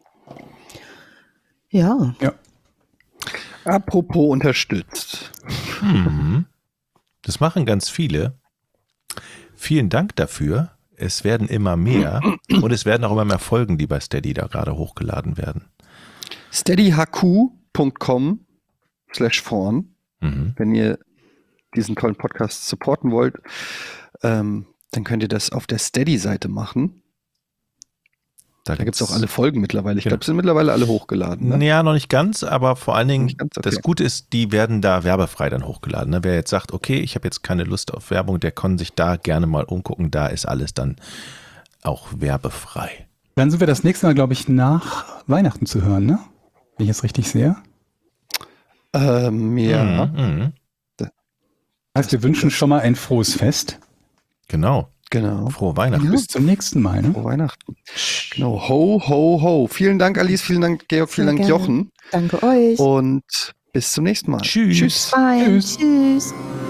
Ja. Apropos unterstützt. Mhm. Das machen ganz viele. Vielen Dank dafür. Es werden immer mehr und es werden auch immer mehr Folgen, die bei Steady da gerade hochgeladen werden. steadyhq.com slash vorn, Mhm. wenn ihr diesen tollen Podcast supporten wollt, ähm, dann könnt ihr das auf der Steady-Seite machen. Da gibt es auch alle Folgen mittlerweile. Ich Genau. glaube, sind mittlerweile alle hochgeladen. Ne? Ja, noch nicht ganz, aber vor allen Dingen, Nicht ganz, okay. das Gute ist, die werden da werbefrei dann hochgeladen. Ne? Wer jetzt sagt, okay, ich habe jetzt keine Lust auf Werbung, der kann sich da gerne mal umgucken. Da ist alles dann auch werbefrei. Dann sind wir das nächste Mal, glaube ich, nach Weihnachten zu hören, ne? Wenn ich es richtig sehe. Ähm, ja. Mhm, mhm. Heißt, wir wünschen schon mal ein frohes Fest. Genau. Genau. Frohe Weihnachten. Bis zum nächsten Mal, ne? Frohe Weihnachten. Genau. Ho, ho, ho. Vielen Dank, Alice. Vielen Dank, Georg. Vielen Sehr Dank, gerne. Jochen. Danke euch. Und bis zum nächsten Mal. Tschüss. Tschüss. Fein. Tschüss. Tschüss.